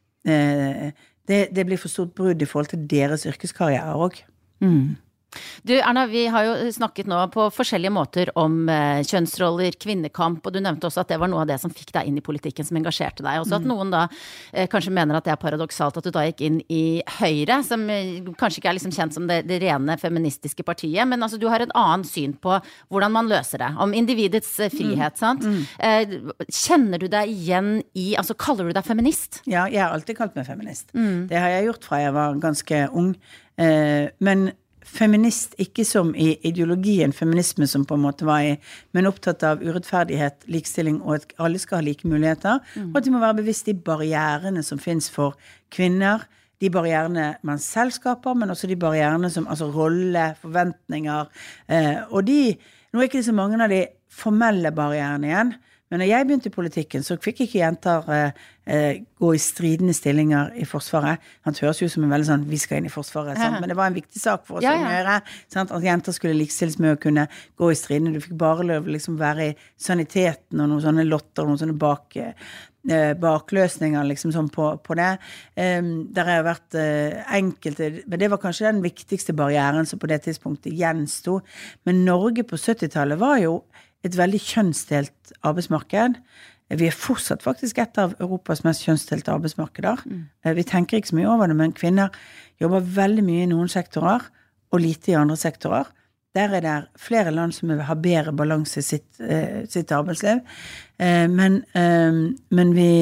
eh, det, det blir for stort brudd i forhold til deres yrkeskarriere også. Mm. Du, Erna, vi har jo snakket nå på forskjellige måter om eh, kjønnsroller, kvinnekamp, og du nevnte også at det var noe av det som fikk deg inn i politikken, som engasjerte deg. Også at noen da eh, kanskje mener at det er paradoksalt at du da gikk inn i Høyre, som eh, kanskje ikke er liksom kjent som det, det rene feministiske partiet, men altså du har et annet syn på hvordan man løser det, om individets eh, frihet, mm. sant? Mm. Eh, kjenner du deg igjen i, altså kaller du deg feminist? Ja, jeg har alltid kalt meg feminist. Mm. Det har jeg gjort fra jeg var ganske ung, eh, men feminist, ikke som i ideologien feminisme som på en måte var i, men opptatt av urettferdighet, likestilling og at alle skal ha like muligheter, mm. og at de må være bevisst de barrierene som finnes for kvinner, de barrierene man selv skaper, men også de barrierene som, altså rolle, forventninger, eh, og de, nå er ikke det så mange av de formelle barrierene igjen, men når jeg begynte i politikken, så fikk ikke jenter eh, gå i stridende stillinger i Forsvaret. Han høres jo som en veldig sånn, vi skal inn i Forsvaret, sant? Men det var en viktig sak for oss ja, ja. Å gjøre, sant? At jenter skulle likestilles med å kunne gå i stridende. Du fikk bare lov liksom være i saniteten og noen sånne lotter, og noen sånne bak, eh, bakløsninger liksom sånn på, på det. Um, der har vært eh, enkelte, men det var kanskje den viktigste barrieren som på det tidspunktet gjenstod. Men Norge på syttitallet var jo et veldig kjønnsdelt arbeidsmarked. Vi er fortsatt faktisk et av Europas mest kjønnsdelte arbeidsmarkeder. Mm. Vi tenker ikke så mye over det, men kvinner jobber veldig mye i noen sektorer, og lite i andre sektorer. Der er det flere land som har bedre balanse i sitt, eh, sitt arbeidsliv. Eh, men, eh, men vi...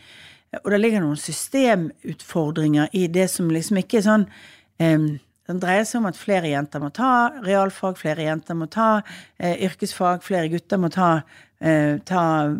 Og det ligger noen systemutfordringer i det som liksom ikke er sånn... Eh, Den dreier seg om at flere jenter må ta realfag, flere jenter må ta eh, yrkesfag, flere gutter må ta, eh, ta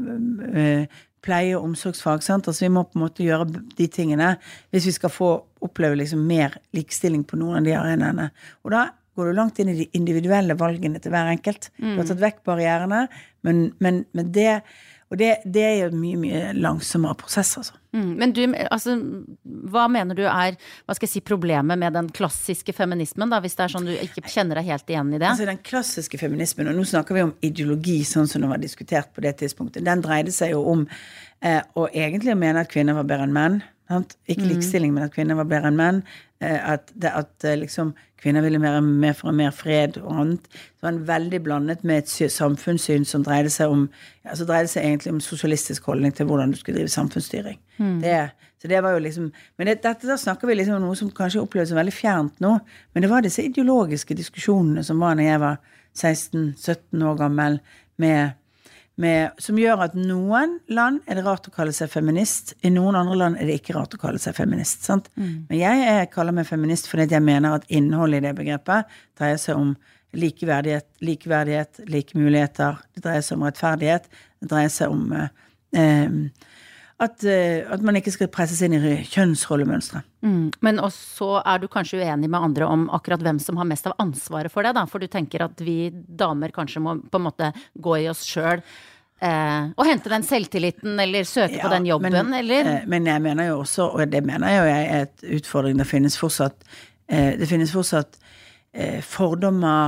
eh, pleie- og omsorgsfag, sant? Altså vi må på en måte gjøre de tingene hvis vi skal få oppleve liksom mer likestilling på noen av de arenaene. Og da går du langt inn i de individuelle valgene til hver enkelt. Mm. Du har tatt vekk barrierene, men, men, men det... Og det, det er jo mye, mye langsommere prosess, altså. Mm, men du, altså, hva mener du er, hva skal jeg si, problemet med den klassiske feminismen, da, hvis det er sånn du ikke kjenner deg helt igjen i det? Altså, den klassiske feminismen, og nå snakker vi om ideologi, sånn som det var diskutert på det tidspunktet, den dreide seg jo om eh, å egentlig mene at kvinner var bedre enn menn, sant? Ikke likestilling, men at kvinner var bedre enn menn, eh, at, det, at eh, liksom, kvinner ville mer, mer for mer fred og annet. Det var en veldig blandet med et samfunnssyn som dreide seg om, altså dreide seg egentlig om sosialistisk holdning til hvordan du skulle drive samfunnsstyring. Mm. Det, så Så det var jo liksom, men det, dette da snakker vi liksom om noe som kanskje oppleves som veldig fjernt nå, men det var disse ideologiske diskusjonene som var når jeg var seksten sytten år gammel, med, med, som gjør at noen land er det rart å kalle seg feminist, i noen andre land er det ikke rart å kalle seg feminist, sant? Mm. Men jeg er, kaller meg feminist fordi jeg mener at innholdet i det begrepet dreier seg om likeverdighet, likeverdighet, like muligheter, det dreier seg om rettferdighet, det dreier seg om eh, at, eh, at man ikke skal presses inn i kjønnsrollemønstre. Mm. Men også er du kanskje uenig med andre om akkurat hvem som har mest av ansvaret for det, da? For du tenker at vi damer kanskje må på en måte gå i oss selv eh, og hente den selvtilliten, eller søke ja, på den jobben, men, eller? Eh, men jeg mener jo også, og det mener jo jeg er et utfordring, det finnes fortsatt, eh, det finnes fortsatt fordommer,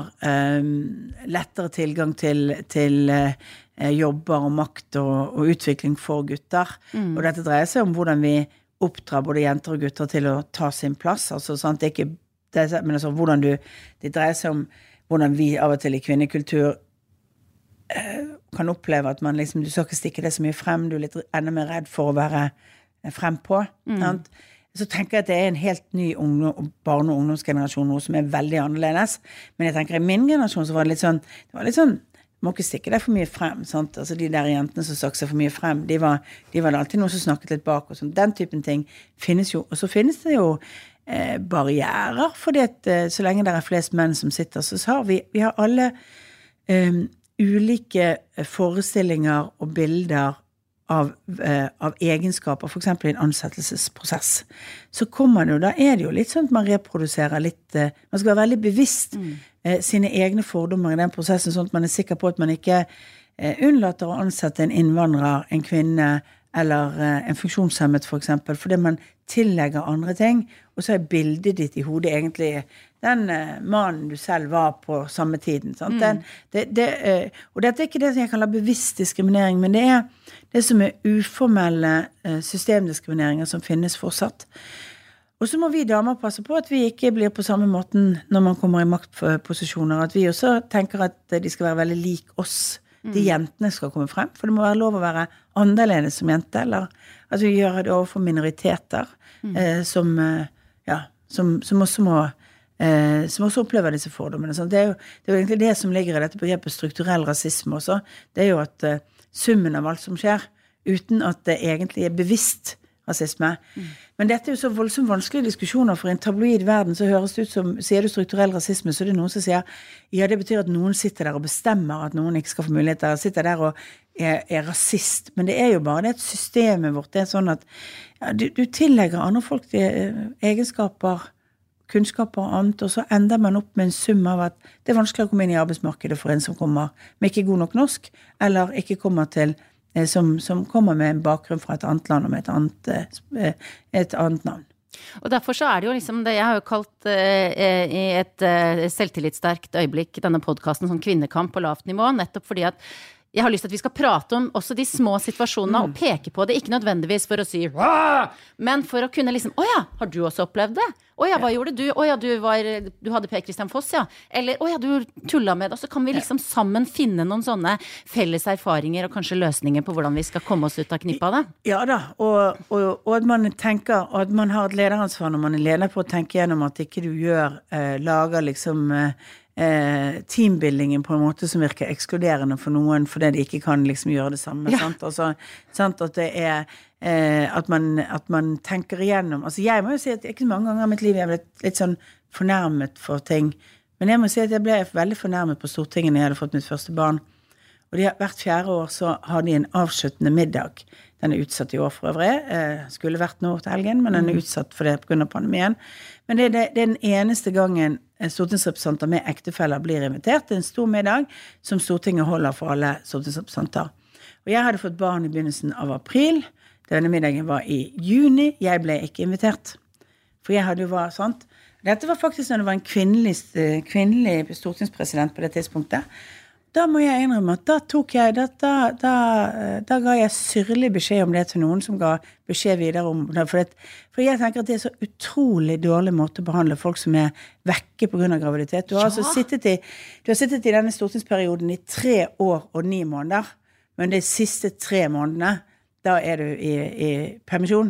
lettere tilgang til, til jobber og makt og, og utvikling for gutter. Mm. Og dette dreier seg om hvordan vi oppdrar både jenter og gutter til å ta sin plass. Altså, sant, det er ikke, det er, men altså, hvordan du, det dreier seg om hvordan vi av og til i kvinnekultur eh, kan oppleve at man liksom, du skal ikke stikke det så mye frem, du er litt enda mer redd for å være frem på. Mm. Sant? Så tenker jeg at det er en helt ny ungdom, barne- og ungdomsgenerasjon, noe som er veldig annerledes. Men jeg tenker i min generasjon så var det litt sånn, det var litt sånn, du må ikke stikke deg for mye frem, sant? Altså de der jentene som stakk seg for mye frem, de var, de var alltid noen som snakket litt bak, og sånn. Den typen ting finnes jo, og så finnes det jo eh, barrierer, fordi at eh, så lenge det er flest menn som sitter, så har vi, vi har alle eh, ulike forestillinger og bilder Av, eh, av egenskaper, for eksempel i en ansettelsesprosess, så kommer det jo, da er det jo litt sånn at man reproduserer litt, eh, man skal være veldig bevisst mm. eh, sine egne fordommer i den prosessen, sånn at man er sikker på at man ikke eh, unnlater å ansette en innvandrer, en kvinne, eller eh, en funksjonshemmet for eksempel, fordi man tillegger andre ting, og så er bildet ditt i hodet egentlig den eh, mannen du selv var på samme tiden. Sant? Mm. Den, det, det, eh, og dette er ikke det som jeg kaller bevisst diskriminering, men det er det som er uformelle eh, systemdiskrimineringer som finnes fortsatt. Og så må vi damer passe på at vi ikke blir på samme måten når man kommer i maktposisjoner, at vi også tenker at de skal være veldig lik oss. De jentene skal komme frem, for det må være lov å være annerledes som jente, eller at vi gjør det overfor minoriteter, mm. eh, som, eh, ja, som, som også må, eh, som også opplever disse fordommene. Så det er jo, det er jo egentlig det som ligger i dette begrepet strukturell rasisme også, det er jo at eh, summen av alt som skjer, uten at det egentlig er bevisst rasisme. Mm. Men dette er jo så voldsomt vanskelige diskusjoner, for i en tabloid verden så høres det ut som, sier du strukturell rasisme, så er det noen som sier, ja, det betyr at noen sitter der og bestemmer at noen ikke skal få muligheter, sitter der og er, er rasist, men det er jo bare det at systemet vårt, det er sånn at ja, du, du tillegger andre folk de egenskaper, kunnskaper og annet, og så ender man opp med en sum av at det er vanskelig å komme inn i arbeidsmarkedet for en som kommer med ikke god nok norsk, eller ikke kommer til Som, som kommer med en bakgrunn fra et annet land og med et annet, et annet navn. Og derfor så er det jo liksom det jeg har jo kalt eh, i et eh, selvtillitssterkt øyeblikk denne podcasten sånn kvinnekamp på lavt nivå, nettopp fordi at jeg har lyst til at vi skal prate om også de små situasjonene mm. og peke på det, ikke nødvendigvis for å si Wah! Men for å kunne liksom, åja, har du også opplevd det? Åja, hva ja. gjorde du? Åja, du, var, du hadde Per Christian Foss, ja. Eller, åja, du tullet med det. Og så kan vi liksom sammen finne noen sånne felles erfaringer og kanskje løsninger på hvordan vi skal komme oss ut av knippet av det. Ja da, og, og, og at man tenker, og at man har et lederansvar når man er leder på å tenke gjennom at ikke du gjør, eh, lager liksom eh, Eh, teambuildingen på en måte som virker ekskluderende for noen fordi de ikke kan liksom gjøre det samme, ja. sant? Altså, sant at det er eh, at, man, at man tenker igjennom, altså jeg må jo si at ikke mange ganger i mitt liv jeg ble litt, litt sånn fornærmet for ting, men jeg må si at jeg ble veldig fornærmet på Stortinget når jeg hadde fått mitt første barn, og de, hvert fjerde år så har de en avsluttende middag. Den er utsatt i år for øvrig, eh, skulle vært nå til helgen, men den er utsatt for det på grunn av pandemien. Men det, det, det er den eneste gangen stortingsrepresentanter med ektefeller blir invitert. Det er en stor middag som Stortinget holder for alle stortingsrepresentanter. Og jeg hadde fått barn i begynnelsen av april. Denne middagen var i juni. Jeg ble ikke invitert. For jeg hadde jo vært, sant? Dette var faktisk når det var en kvinnelig, kvinnelig stortingspresident på det tidspunktet. Da må jeg innrømme at da tok jeg, da, da, da, da ga jeg syrlig beskjed om det til noen som ga beskjed videre om det. For, det, for jeg tenker at det er så utrolig dårlig måte å behandle folk som er vekke på grunn av graviditet. Du har ja. altså sittet i, du har sittet i denne stortingsperioden i tre år og ni måneder, men de siste tre månedene, da er du i, i permisjon.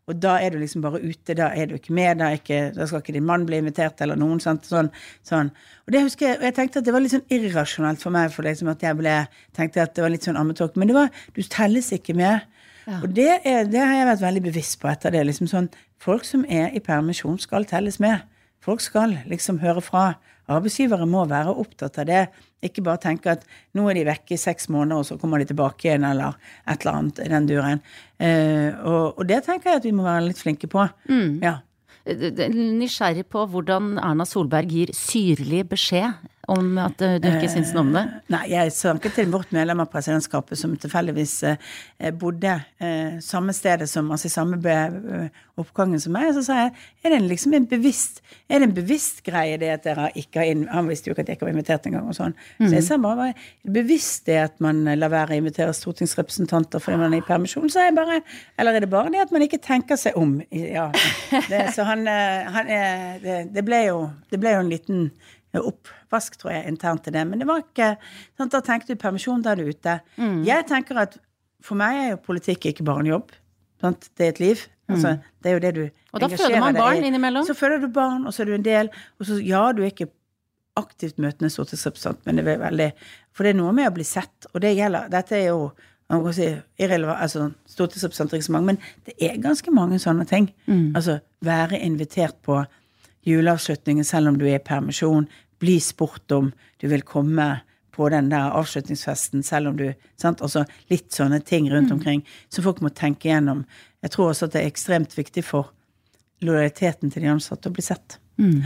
og da er du liksom bare ute, da er du ikke med, da, er ikke, da skal ikke din mann bli invitert, eller noen, sant, sånn, sånn. Og det husker jeg, og jeg tenkte at det var litt sånn irrasjonelt for meg, for liksom at jeg ble, tenkte at det var litt sånn ammetåk, men det var, du telles ikke med, ja. Og det, er, det har jeg vært veldig bevisst på etter det, liksom sånn, folk som er i permisjon skal telles med, folk skal liksom høre fra, arbeidsgivere må være opptatt av det, ikke bare tenke at nå er de vekke i seks måneder, og så kommer de tilbake igjen, eller et eller annet i den duren. Uh, og, og det tenker jeg at vi må være litt flinke på. Mm. Ja. Nysgjerrig på hvordan Erna Solberg gir syrlig beskjed om at du ikke uh, synes noe om det? Nei, jeg snakket til vårt medlem av presidentskapet som tilfeldigvis uh, bodde uh, samme stedet som, altså i samme be, uh, oppgangen som meg, så sa jeg, er det en, liksom en bevisst, er det en bevisst greie det at dere ikke har, inn, han visste jo ikke at jeg ikke var invitert en gang og sånn, mm. så jeg sa bare, er det bevisst det at man lar være å invitere stortingsrepresentanter fordi man er i permisjon, så er jeg bare, eller er det bare det at man ikke tenker seg om, ja, det, så han, uh, han uh, det, det ble jo, det ble jo en liten oppvask, tror jeg, internt til det. Men det var ikke, sånn, da tenkte du permisjon, da er du ute. Mm. Jeg tenker at for meg er jo politikk ikke bare en jobb. Sånn, det er et liv. Altså, mm. det er jo det du og da føder man barn innimellom. Så føder du barn, og så er du en del. Og så, ja, du er ikke aktivt møtende stortingsrepresentant, men det er veldig, for det er noe med å bli sett, og det gjelder, dette er jo, man kan si, irrelevant, altså stortingsrepresentanter ikke så mange, men det er ganske mange sånne ting. Mm. Altså, være invitert på juleavslutningen selv om du er i permisjon, bli spurt om du vil komme på den der avslutningsfesten selv om du, sant, altså litt sånne ting rundt omkring, så folk må tenke igjennom. Jeg tror også at det er ekstremt viktig for lojaliteten til de ansatte å bli sett. Mm.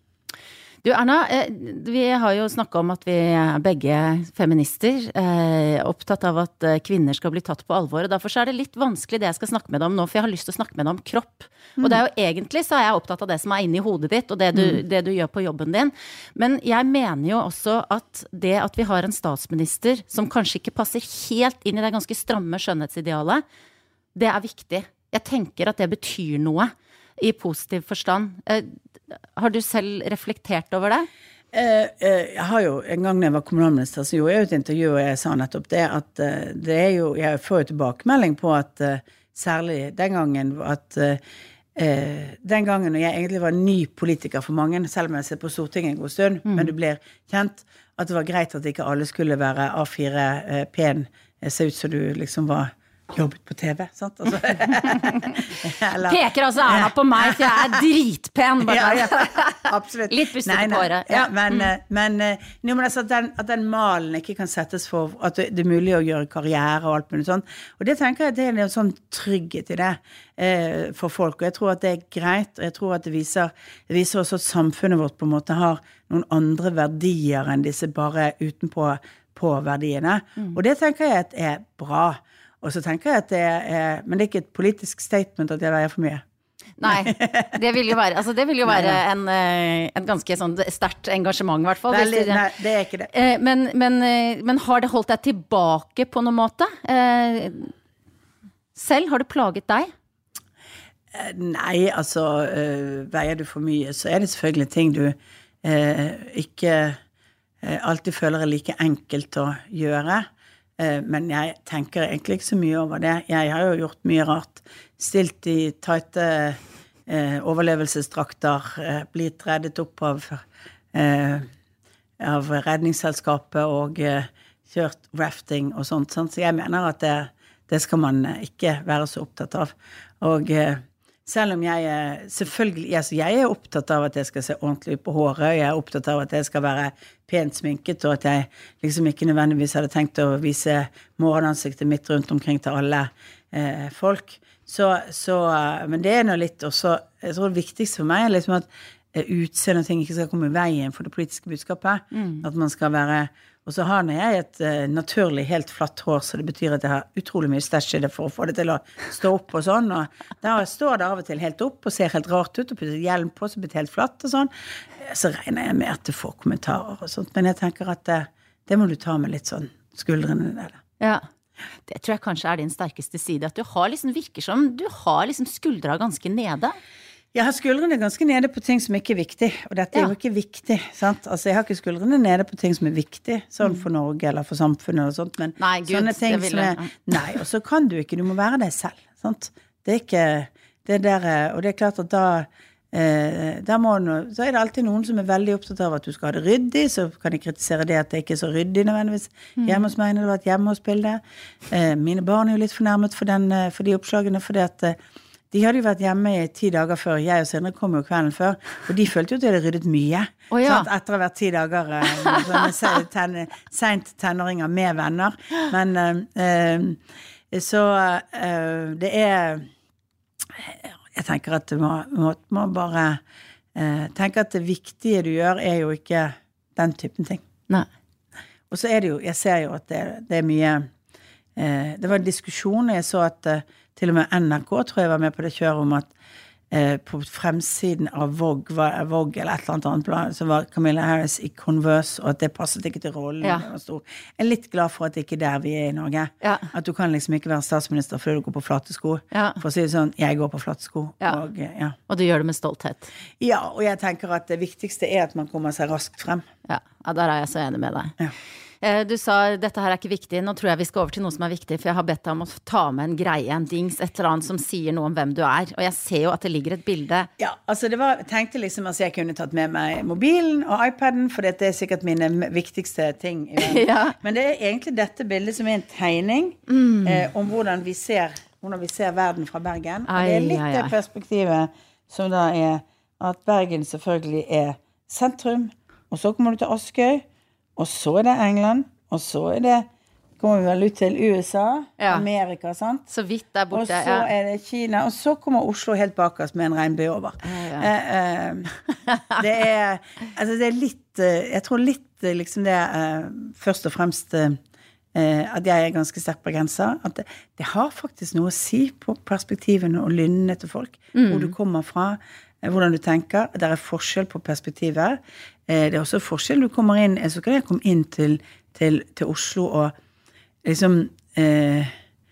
Du Erna, vi har jo snakket om at vi er begge feminister, eh, opptatt av at kvinner skal bli tatt på alvor, og derfor så er det litt vanskelig det jeg skal snakke med deg om nå, for jeg har lyst til å snakke med deg om kropp. Mm. Og det er jo egentlig så er jeg opptatt av det som er inne i hodet ditt, og det du, mm. det du gjør på jobben din. Men jeg mener jo også at det at vi har en statsminister som kanskje ikke passer helt inn i det ganske stramme skjønnhetsidealet, det er viktig. Jeg tenker at det betyr noe i positiv forstand. Eh, Har du selv reflektert over det? Eh, eh, jeg har jo, en gang når jeg var kommunalminister, så gjorde jeg et intervju, og jeg sa nettopp det, at eh, det er jo, jeg får jo tilbakemelding på at eh, særlig den gangen, at eh, den gangen når jeg egentlig var ny politiker for mange, selv om jeg sitter på Stortinget en god stund, mm. men du blir kjent, at det var greit at ikke alle skulle være A fire eh, pen, se ut som du liksom var jobbet på T V, sant? Altså, eller, Peker altså Erna på meg, for jeg er dritpen. Ja, ja, absolutt. Litt bustete på året. Ja. Ja, men, mm. men, no, men altså, at, den, at den malen ikke kan settes for at det er mulig å gjøre karriere og alt mulig sånt. Og det tenker jeg, det er en sånn trygghet i det eh, for folk. Og jeg tror at det er greit, og jeg tror at det viser, det viser også at samfunnet vårt på en måte har noen andre verdier enn disse bare utenpå på verdiene. Mm. Og det tenker jeg at er bra. Og så tenker jeg at det er, men det er ikke et politisk statement at jeg veier for mye. Nei, det vil jo være, altså det vil jo være en, en ganske sånn sterkt engasjement i hvert fall. Veldig, nei, det er ikke det. Men, men, men har det holdt deg tilbake på noen måte? Selv, har det plaget deg? Nei, altså, veier du for mye, så er det selvfølgelig ting du eh, ikke eh, alltid føler er like enkelt å gjøre. Men jeg tenker egentlig ikke så mye over det. Jeg har jo gjort mye rart. Stilt i tighte eh, overlevelsesdrakter, eh, blitt reddet opp av, eh, av redningsselskapet og eh, kjørt rafting og sånt. sånt. Så jeg mener at det, det skal man ikke være så opptatt av. Og eh, selv om jeg er, selvfølgelig, altså jeg er opptatt av at jeg skal se ordentlig på håret, jeg er opptatt av at jeg skal være pent sminket, og at jeg liksom ikke nødvendigvis hadde tenkt å vise morgenansiktet mitt rundt omkring til alle eh, folk. Så, så, men det er noe litt også, jeg tror det viktigste for meg er liksom at eh, utseende ting ikke skal komme i veien for det politiske budskapet. Mm. At man skal være, og så har jeg et uh, naturlig helt flatt hår, så det betyr at jeg har utrolig mye stæsj i det for å få det til å stå opp og sånn, og der står det av og til helt opp og ser helt rart ut, og putter hjelm på, så blir det helt flatt og sånn. Så regner jeg med at du får kommentarer og sånt, men jeg tenker at det, det må du ta med litt sånn skuldrene der. Ja, det tror jeg kanskje er din sterkeste side, at du har liksom, virker som du har liksom skuldra ganske nede. Jeg har skuldrene ganske nede på ting som ikke er viktig, og dette er ja. jo ikke viktig, sant? Altså, jeg har ikke skuldrene nede på ting som er viktig, sånn for Norge eller for samfunnet eller sånt, men nei, Gud, sånne ting som er, nei, og så kan du ikke, du må være deg selv, sant? Det er ikke, det der, og det er klart at da, eh, der må, så er det alltid noen som er veldig opptatt av at du skal ha det ryddig, så kan de kritisere det at det ikke er så ryddig nødvendigvis. Mm. Hjemme hos meg når det var et hjemme hos bildet. Eh, mine barn er jo litt fornærmet for, den, for de oppslagene, fordi at de hadde jo vært hjemme i ti dager før. Jeg og Sindre kom jo kvelden før, og de følte jo at de hadde ryddet mye. Oh, ja. Sant? Etter å ha vært ti dager sånne ten, sent tenåringer med venner. Men eh, så eh, det er jeg tenker at du må, må, må bare eh, tenke at det viktige du gjør er jo ikke den typen ting. Nei. Og så er det jo, jeg ser jo at det, det er mye eh, det var en diskusjon, jeg så at eh, til og med N R K tror jeg var med på det kjøret om at eh, på fremsiden av Vogue, var, Vogue eller et eller annet annet plan, så var Camilla Harris i Converse, og at det passet ikke til rollen. Ja. Jeg er litt glad for at det ikke er der vi er i Norge. Ja. At du kan liksom ikke være statsminister før du går på flate sko. Ja. For å si det sånn, jeg går på flate sko. Ja. Og, ja. og du gjør det med stolthet. Ja, og jeg tenker at det viktigste er at man kommer seg raskt frem. Ja, ja der er jeg så enig med deg. Ja. Du sa, dette her er ikke viktig, nå tror jeg vi skal over til noe som er viktig, for jeg har bedt deg om å ta med en greie, en dings, et eller annet som sier noe om hvem du er, og jeg ser jo at det ligger et bilde. Ja, altså det var, jeg tenkte liksom at jeg kunne tatt med meg mobilen og iPaden, for det er sikkert mine viktigste ting i verden. Ja. Men det er egentlig dette bildet som er en tegning mm. eh, om hvordan vi, ser, hvordan vi ser verden fra Bergen. Ai, og det er litt ai, ai. Det perspektivet som da er at Bergen selvfølgelig er sentrum, og så kommer du til Askøy, og så er det England, og så er det, kommer vi vel ut til U S A, ja. Amerika, sant? Så vidt der borte, og så ja. Er det Kina, og så kommer Oslo helt bak oss med en regnbue over. Ja, ja. Eh, eh, det er, altså det er litt, jeg tror litt liksom det er først og fremst eh, at jeg er ganske sterk bergenser, at det, det har faktisk noe å si på perspektivene og lynnene til folk, mm. hvor du kommer fra, hvordan du tenker, det er forskjell på perspektivet, det er også forskjell, du kommer inn, så kan jeg komme inn til, til, til Oslo, og liksom, eh,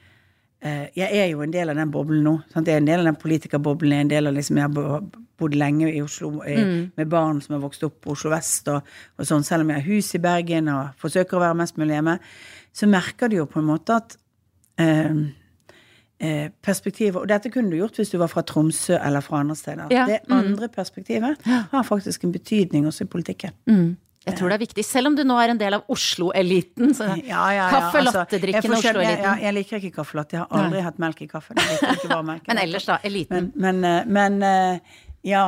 eh, jeg er jo en del av den boblen nå, sant? Jeg er en del av den politikerboblen, jeg er en del av liksom, jeg har bodd lenge i Oslo, eh, mm. med barn som har vokst opp på Oslo Vest, og, og sånn, selv om jeg har hus i Bergen, og forsøker å være mest mulig hjemme, så merker du jo på en måte at eh, perspektivet, og dette kunne du gjort hvis du var fra Tromsø eller fra andre steder. Ja. Det andre mm. perspektivet har faktisk en betydning også i politikken. Mm. Jeg tror det er viktig, selv om du nå er en del av Oslo-eliten. Så ja, ja, ja. Kaffe-latte-drikken altså, Oslo-eliten. Jeg, jeg liker ikke kaffe-latte, jeg har aldri Nei. hatt melk i kaffe. Ikke melk i men ellers da, eliten. Men, men, men ja,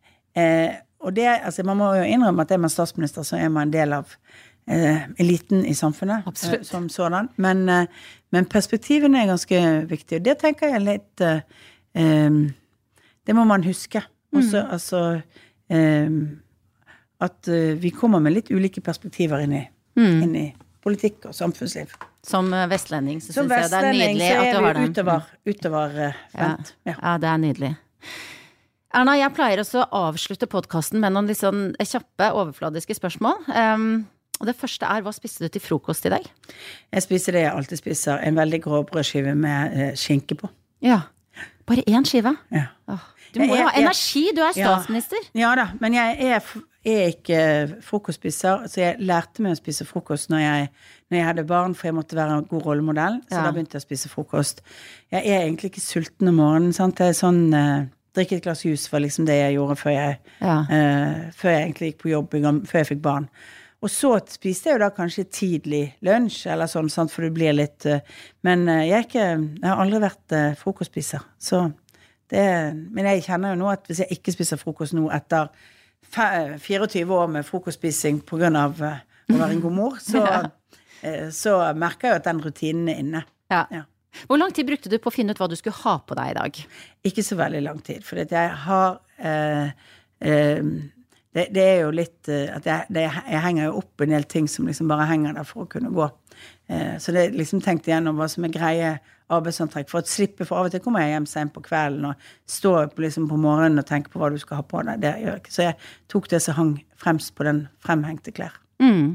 og det, altså man må jo innrømme at er man statsminister, så er man en del av Eh, eliten i samfunnet eh, som sådan, men, eh, men perspektivene er ganske viktige, og det tenker jeg litt eh, eh, det må man huske også, mm. altså eh, at eh, vi kommer med litt ulike perspektiver inn i, mm. inn i politikk og samfunnsliv. Som vestlending så synes jeg det er nydelig at du har den. Utover, utover uh, vent. Ja. Ja. ja, det er nydelig. Erna, jeg pleier også å avslutte podcasten med noen litt sånn kjappe, overfladiske spørsmål. Um, Og det første er, hva spiste du til frokost i dag? Jeg spiser det jeg alltid spiser, en veldig grå brødskive med eh, skinke på. Ja, bare én skive? Ja. Åh, du må jo ha energi, du er statsminister. Ja, ja da, men jeg er, er ikke frokostspiser, så jeg lærte meg å spise frokost når jeg, når jeg hadde barn, for jeg måtte være en god rollemodell, så ja. Da begynte jeg å spise frokost. Jeg er egentlig ikke sulten om morgenen, sant? Det er sånn... Eh, drikke et glass jus var liksom det jeg gjorde før jeg, ja. eh, før jeg egentlig gikk på jobb, før jeg fikk barn. Og så spiste jeg jo da kanskje tidlig lunsj, eller sånn, sant, for det blir litt, men jeg, er ikke, jeg har aldri vært uh, frokostspiser, så det, men jeg kjenner jo nå at hvis jeg ikke spiser frokost nå etter fireogtyve år med frokostspising på grunn av uh, å være en god mor, så, uh, så merker jeg at den rutinen er inne. Ja. Ja. Hvor lang tid brukte du på å finne ut hva du skulle ha på deg i dag? Ikke så veldig lang tid, for jeg har... Uh, uh, Det, det er jo litt at jeg, det, jeg henger jo opp en del ting som liksom bare henger der for å kunne gå. Eh, så det er liksom tenkt igjennom hva som er greie arbeidsantrekk for å slippe, for av og til kommer jeg hjem sent på kvelden og står liksom på morgenen og tenker på hva du skal ha på deg. Det gjør jeg ikke. Så jeg tok det som hang fremst på den fremhengte klær. Mm.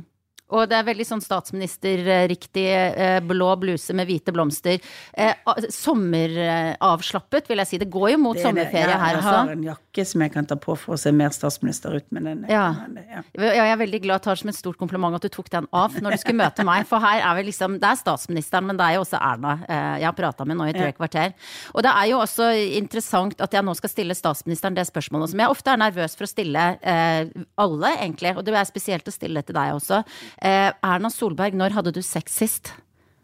Og det er veldig sånn statsminister-riktig eh, blå bluse med hvite blomster. Eh, sommeravslappet, vil jeg si. Det går jo mot det sommerferie det. Ja, her også. Jeg har en jakke som jeg kan ta på for å se mer statsminister ut, men den ja. Det, ja. Jeg er veldig glad, tar som et stort kompliment at du tok den av når du skulle møte meg, for her er vi liksom, det er statsministeren, men det er jo også Erna eh, jeg har pratet med nå i tre kvarter. Og det er jo også interessant at jeg nå skal stille statsministeren det spørsmålet som jeg ofte er nervøs for å stille eh, alle, egentlig, og det er spesielt å stille det til deg også. Eh, Erna Solberg, når hadde du sex sist?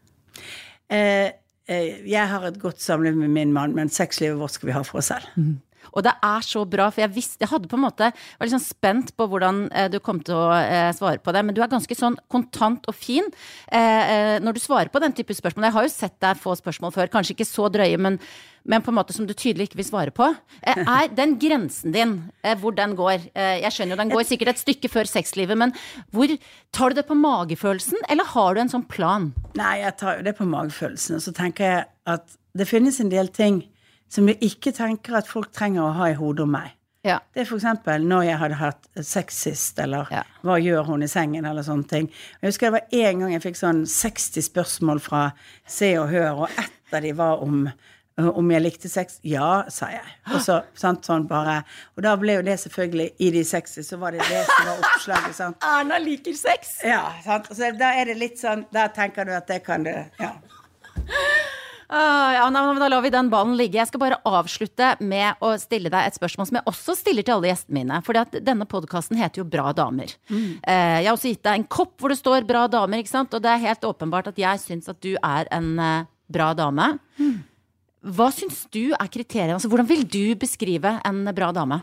Eh, eh, jeg har et godt samliv med min mann, men sexlivet vårt skal vi ha for oss selv. Mm. Og det er så bra, for jeg visste, jeg hadde på en måte, var litt sånn spent på hvordan eh, du kom til å eh, svare på det, men du er ganske sånn kontant og fin eh, når du svarer på den type spørsmål. Jeg har jo sett deg få spørsmål før, kanskje ikke så drøye, men, men på en måte som du tydelig ikke vil svare på. Eh, er den grensen din, eh, hvor den går? Eh, jeg skjønner jo, den går sikkert et stykke før sexlivet, men hvor tar du det på magefølelsen, eller har du en sånn plan? Nei, jeg tar jo det på magefølelsen, og så tenker jeg at det finnes en del ting som jeg ikke tenker at folk trenger å ha i hodet om meg. Ja. Det er for eksempel når jeg hadde hatt sex sist, eller ja. Hva gjør hun i sengen, eller sånne ting. Jeg husker det var en gang jeg fikk sånn seksti spørsmål fra Se og Hør, og ett av de var om, om jeg likte sex. Ja, sa jeg. Og så, sant, sånn bare. Og da ble jo det selvfølgelig, i de seksti, så var det det som var oppslaget, sant. Erna liker sex! Ja, sant. Så da er det litt sånn, da tenker du at det kan du, ja. Ah, ja, da lar vi den ballen ligge. Jeg skal bare avslutte med å stille deg et spørsmål som jeg også stiller til alle gjestene mine, fordi at denne podcasten heter jo Bra Damer. Mm. eh, Jeg har også gitt deg en kopp hvor det står Bra Damer, ikke sant? Og det er helt åpenbart at jeg synes at du er en uh, bra dame. Mm. Hva synes du er kriteriet? Altså, hvordan vil du beskrive en bra dame?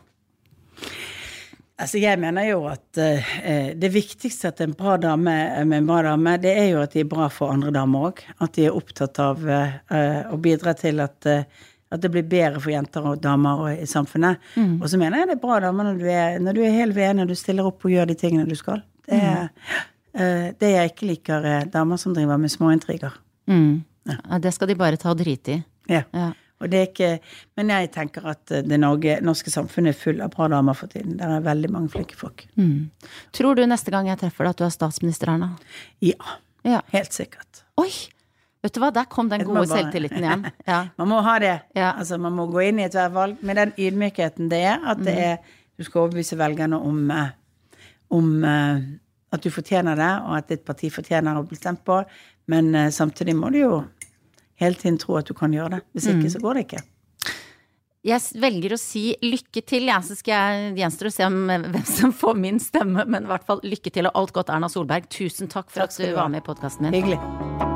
Altså jeg mener jo at uh, det viktigste at en bra dame med en bra dame, det er jo at de er bra for andre damer også. At de er opptatt av uh, å bidra til at, uh, at det blir bedre for jenter og damer og, i samfunnet. Mm. Og så mener jeg det er bra damer når du er, når du er helt ved, når du stiller opp og gjør de tingene du skal. Det er mm. uh, det jeg ikke liker, uh, damer som driver med småintriger. Mm. Ja. Ja, det skal de bare ta drit i. Ja. Ja. Og det er ikke, men jeg tenker at det Norge, norske samfunnet er full av bra damer for tiden. Der er veldig mange flinke folk. Mm. Tror du neste gang jeg treffer deg at du er statsminister, Erna? Ja, ja. Helt sikkert. Oi, vet du hva, der kom den gode bare, selvtilliten igjen. Ja. Man må ha det. Ja. Altså, man må gå inn i et valg med den ydmykheten det er, at det er, du skal overbevise velgerne om, om at du fortjener det, og at ditt parti fortjener å bli stemt på, men samtidig må du jo hele tiden tro at du kan gjøre det. Hvis ikke, mm. så går det ikke. Jeg velger å si lykke til, ja, så skal jeg gjenstå å se om hvem som får min stemme, men i hvert fall lykke til og alt godt, Erna Solberg. Tusen takk for takk at du var med i podcasten min. Hyggelig.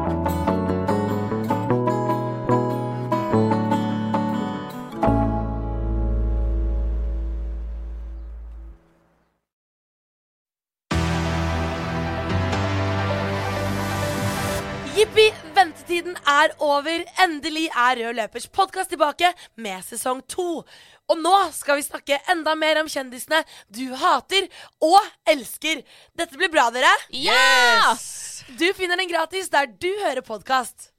Jippi, ventetiden er over. Endelig er Rød Løpers podcast tilbake med sesong to. Og nå skal vi snakke enda mer om kjendisene du hater og elsker. Dette blir bra, dere. Yes! Du finner den gratis der du hører podcast.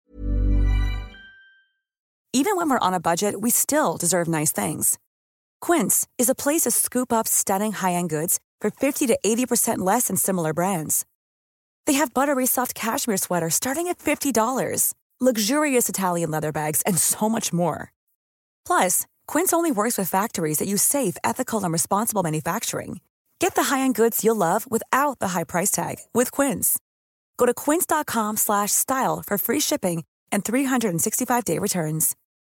Even when we're on a budget, we still deserve nice things. Quince is a place to scoop up stunning high-end goods for fifty to eighty percent less than similar brands. They have buttery soft cashmere sweaters starting at fifty dollars, luxurious Italian leather bags, and so much more. Plus, Quince only works with factories that use safe, ethical, and responsible manufacturing. Get the high-end goods you'll love without the high price tag with Quince. Go to quince dot com slash style for free shipping and three sixty-five day returns.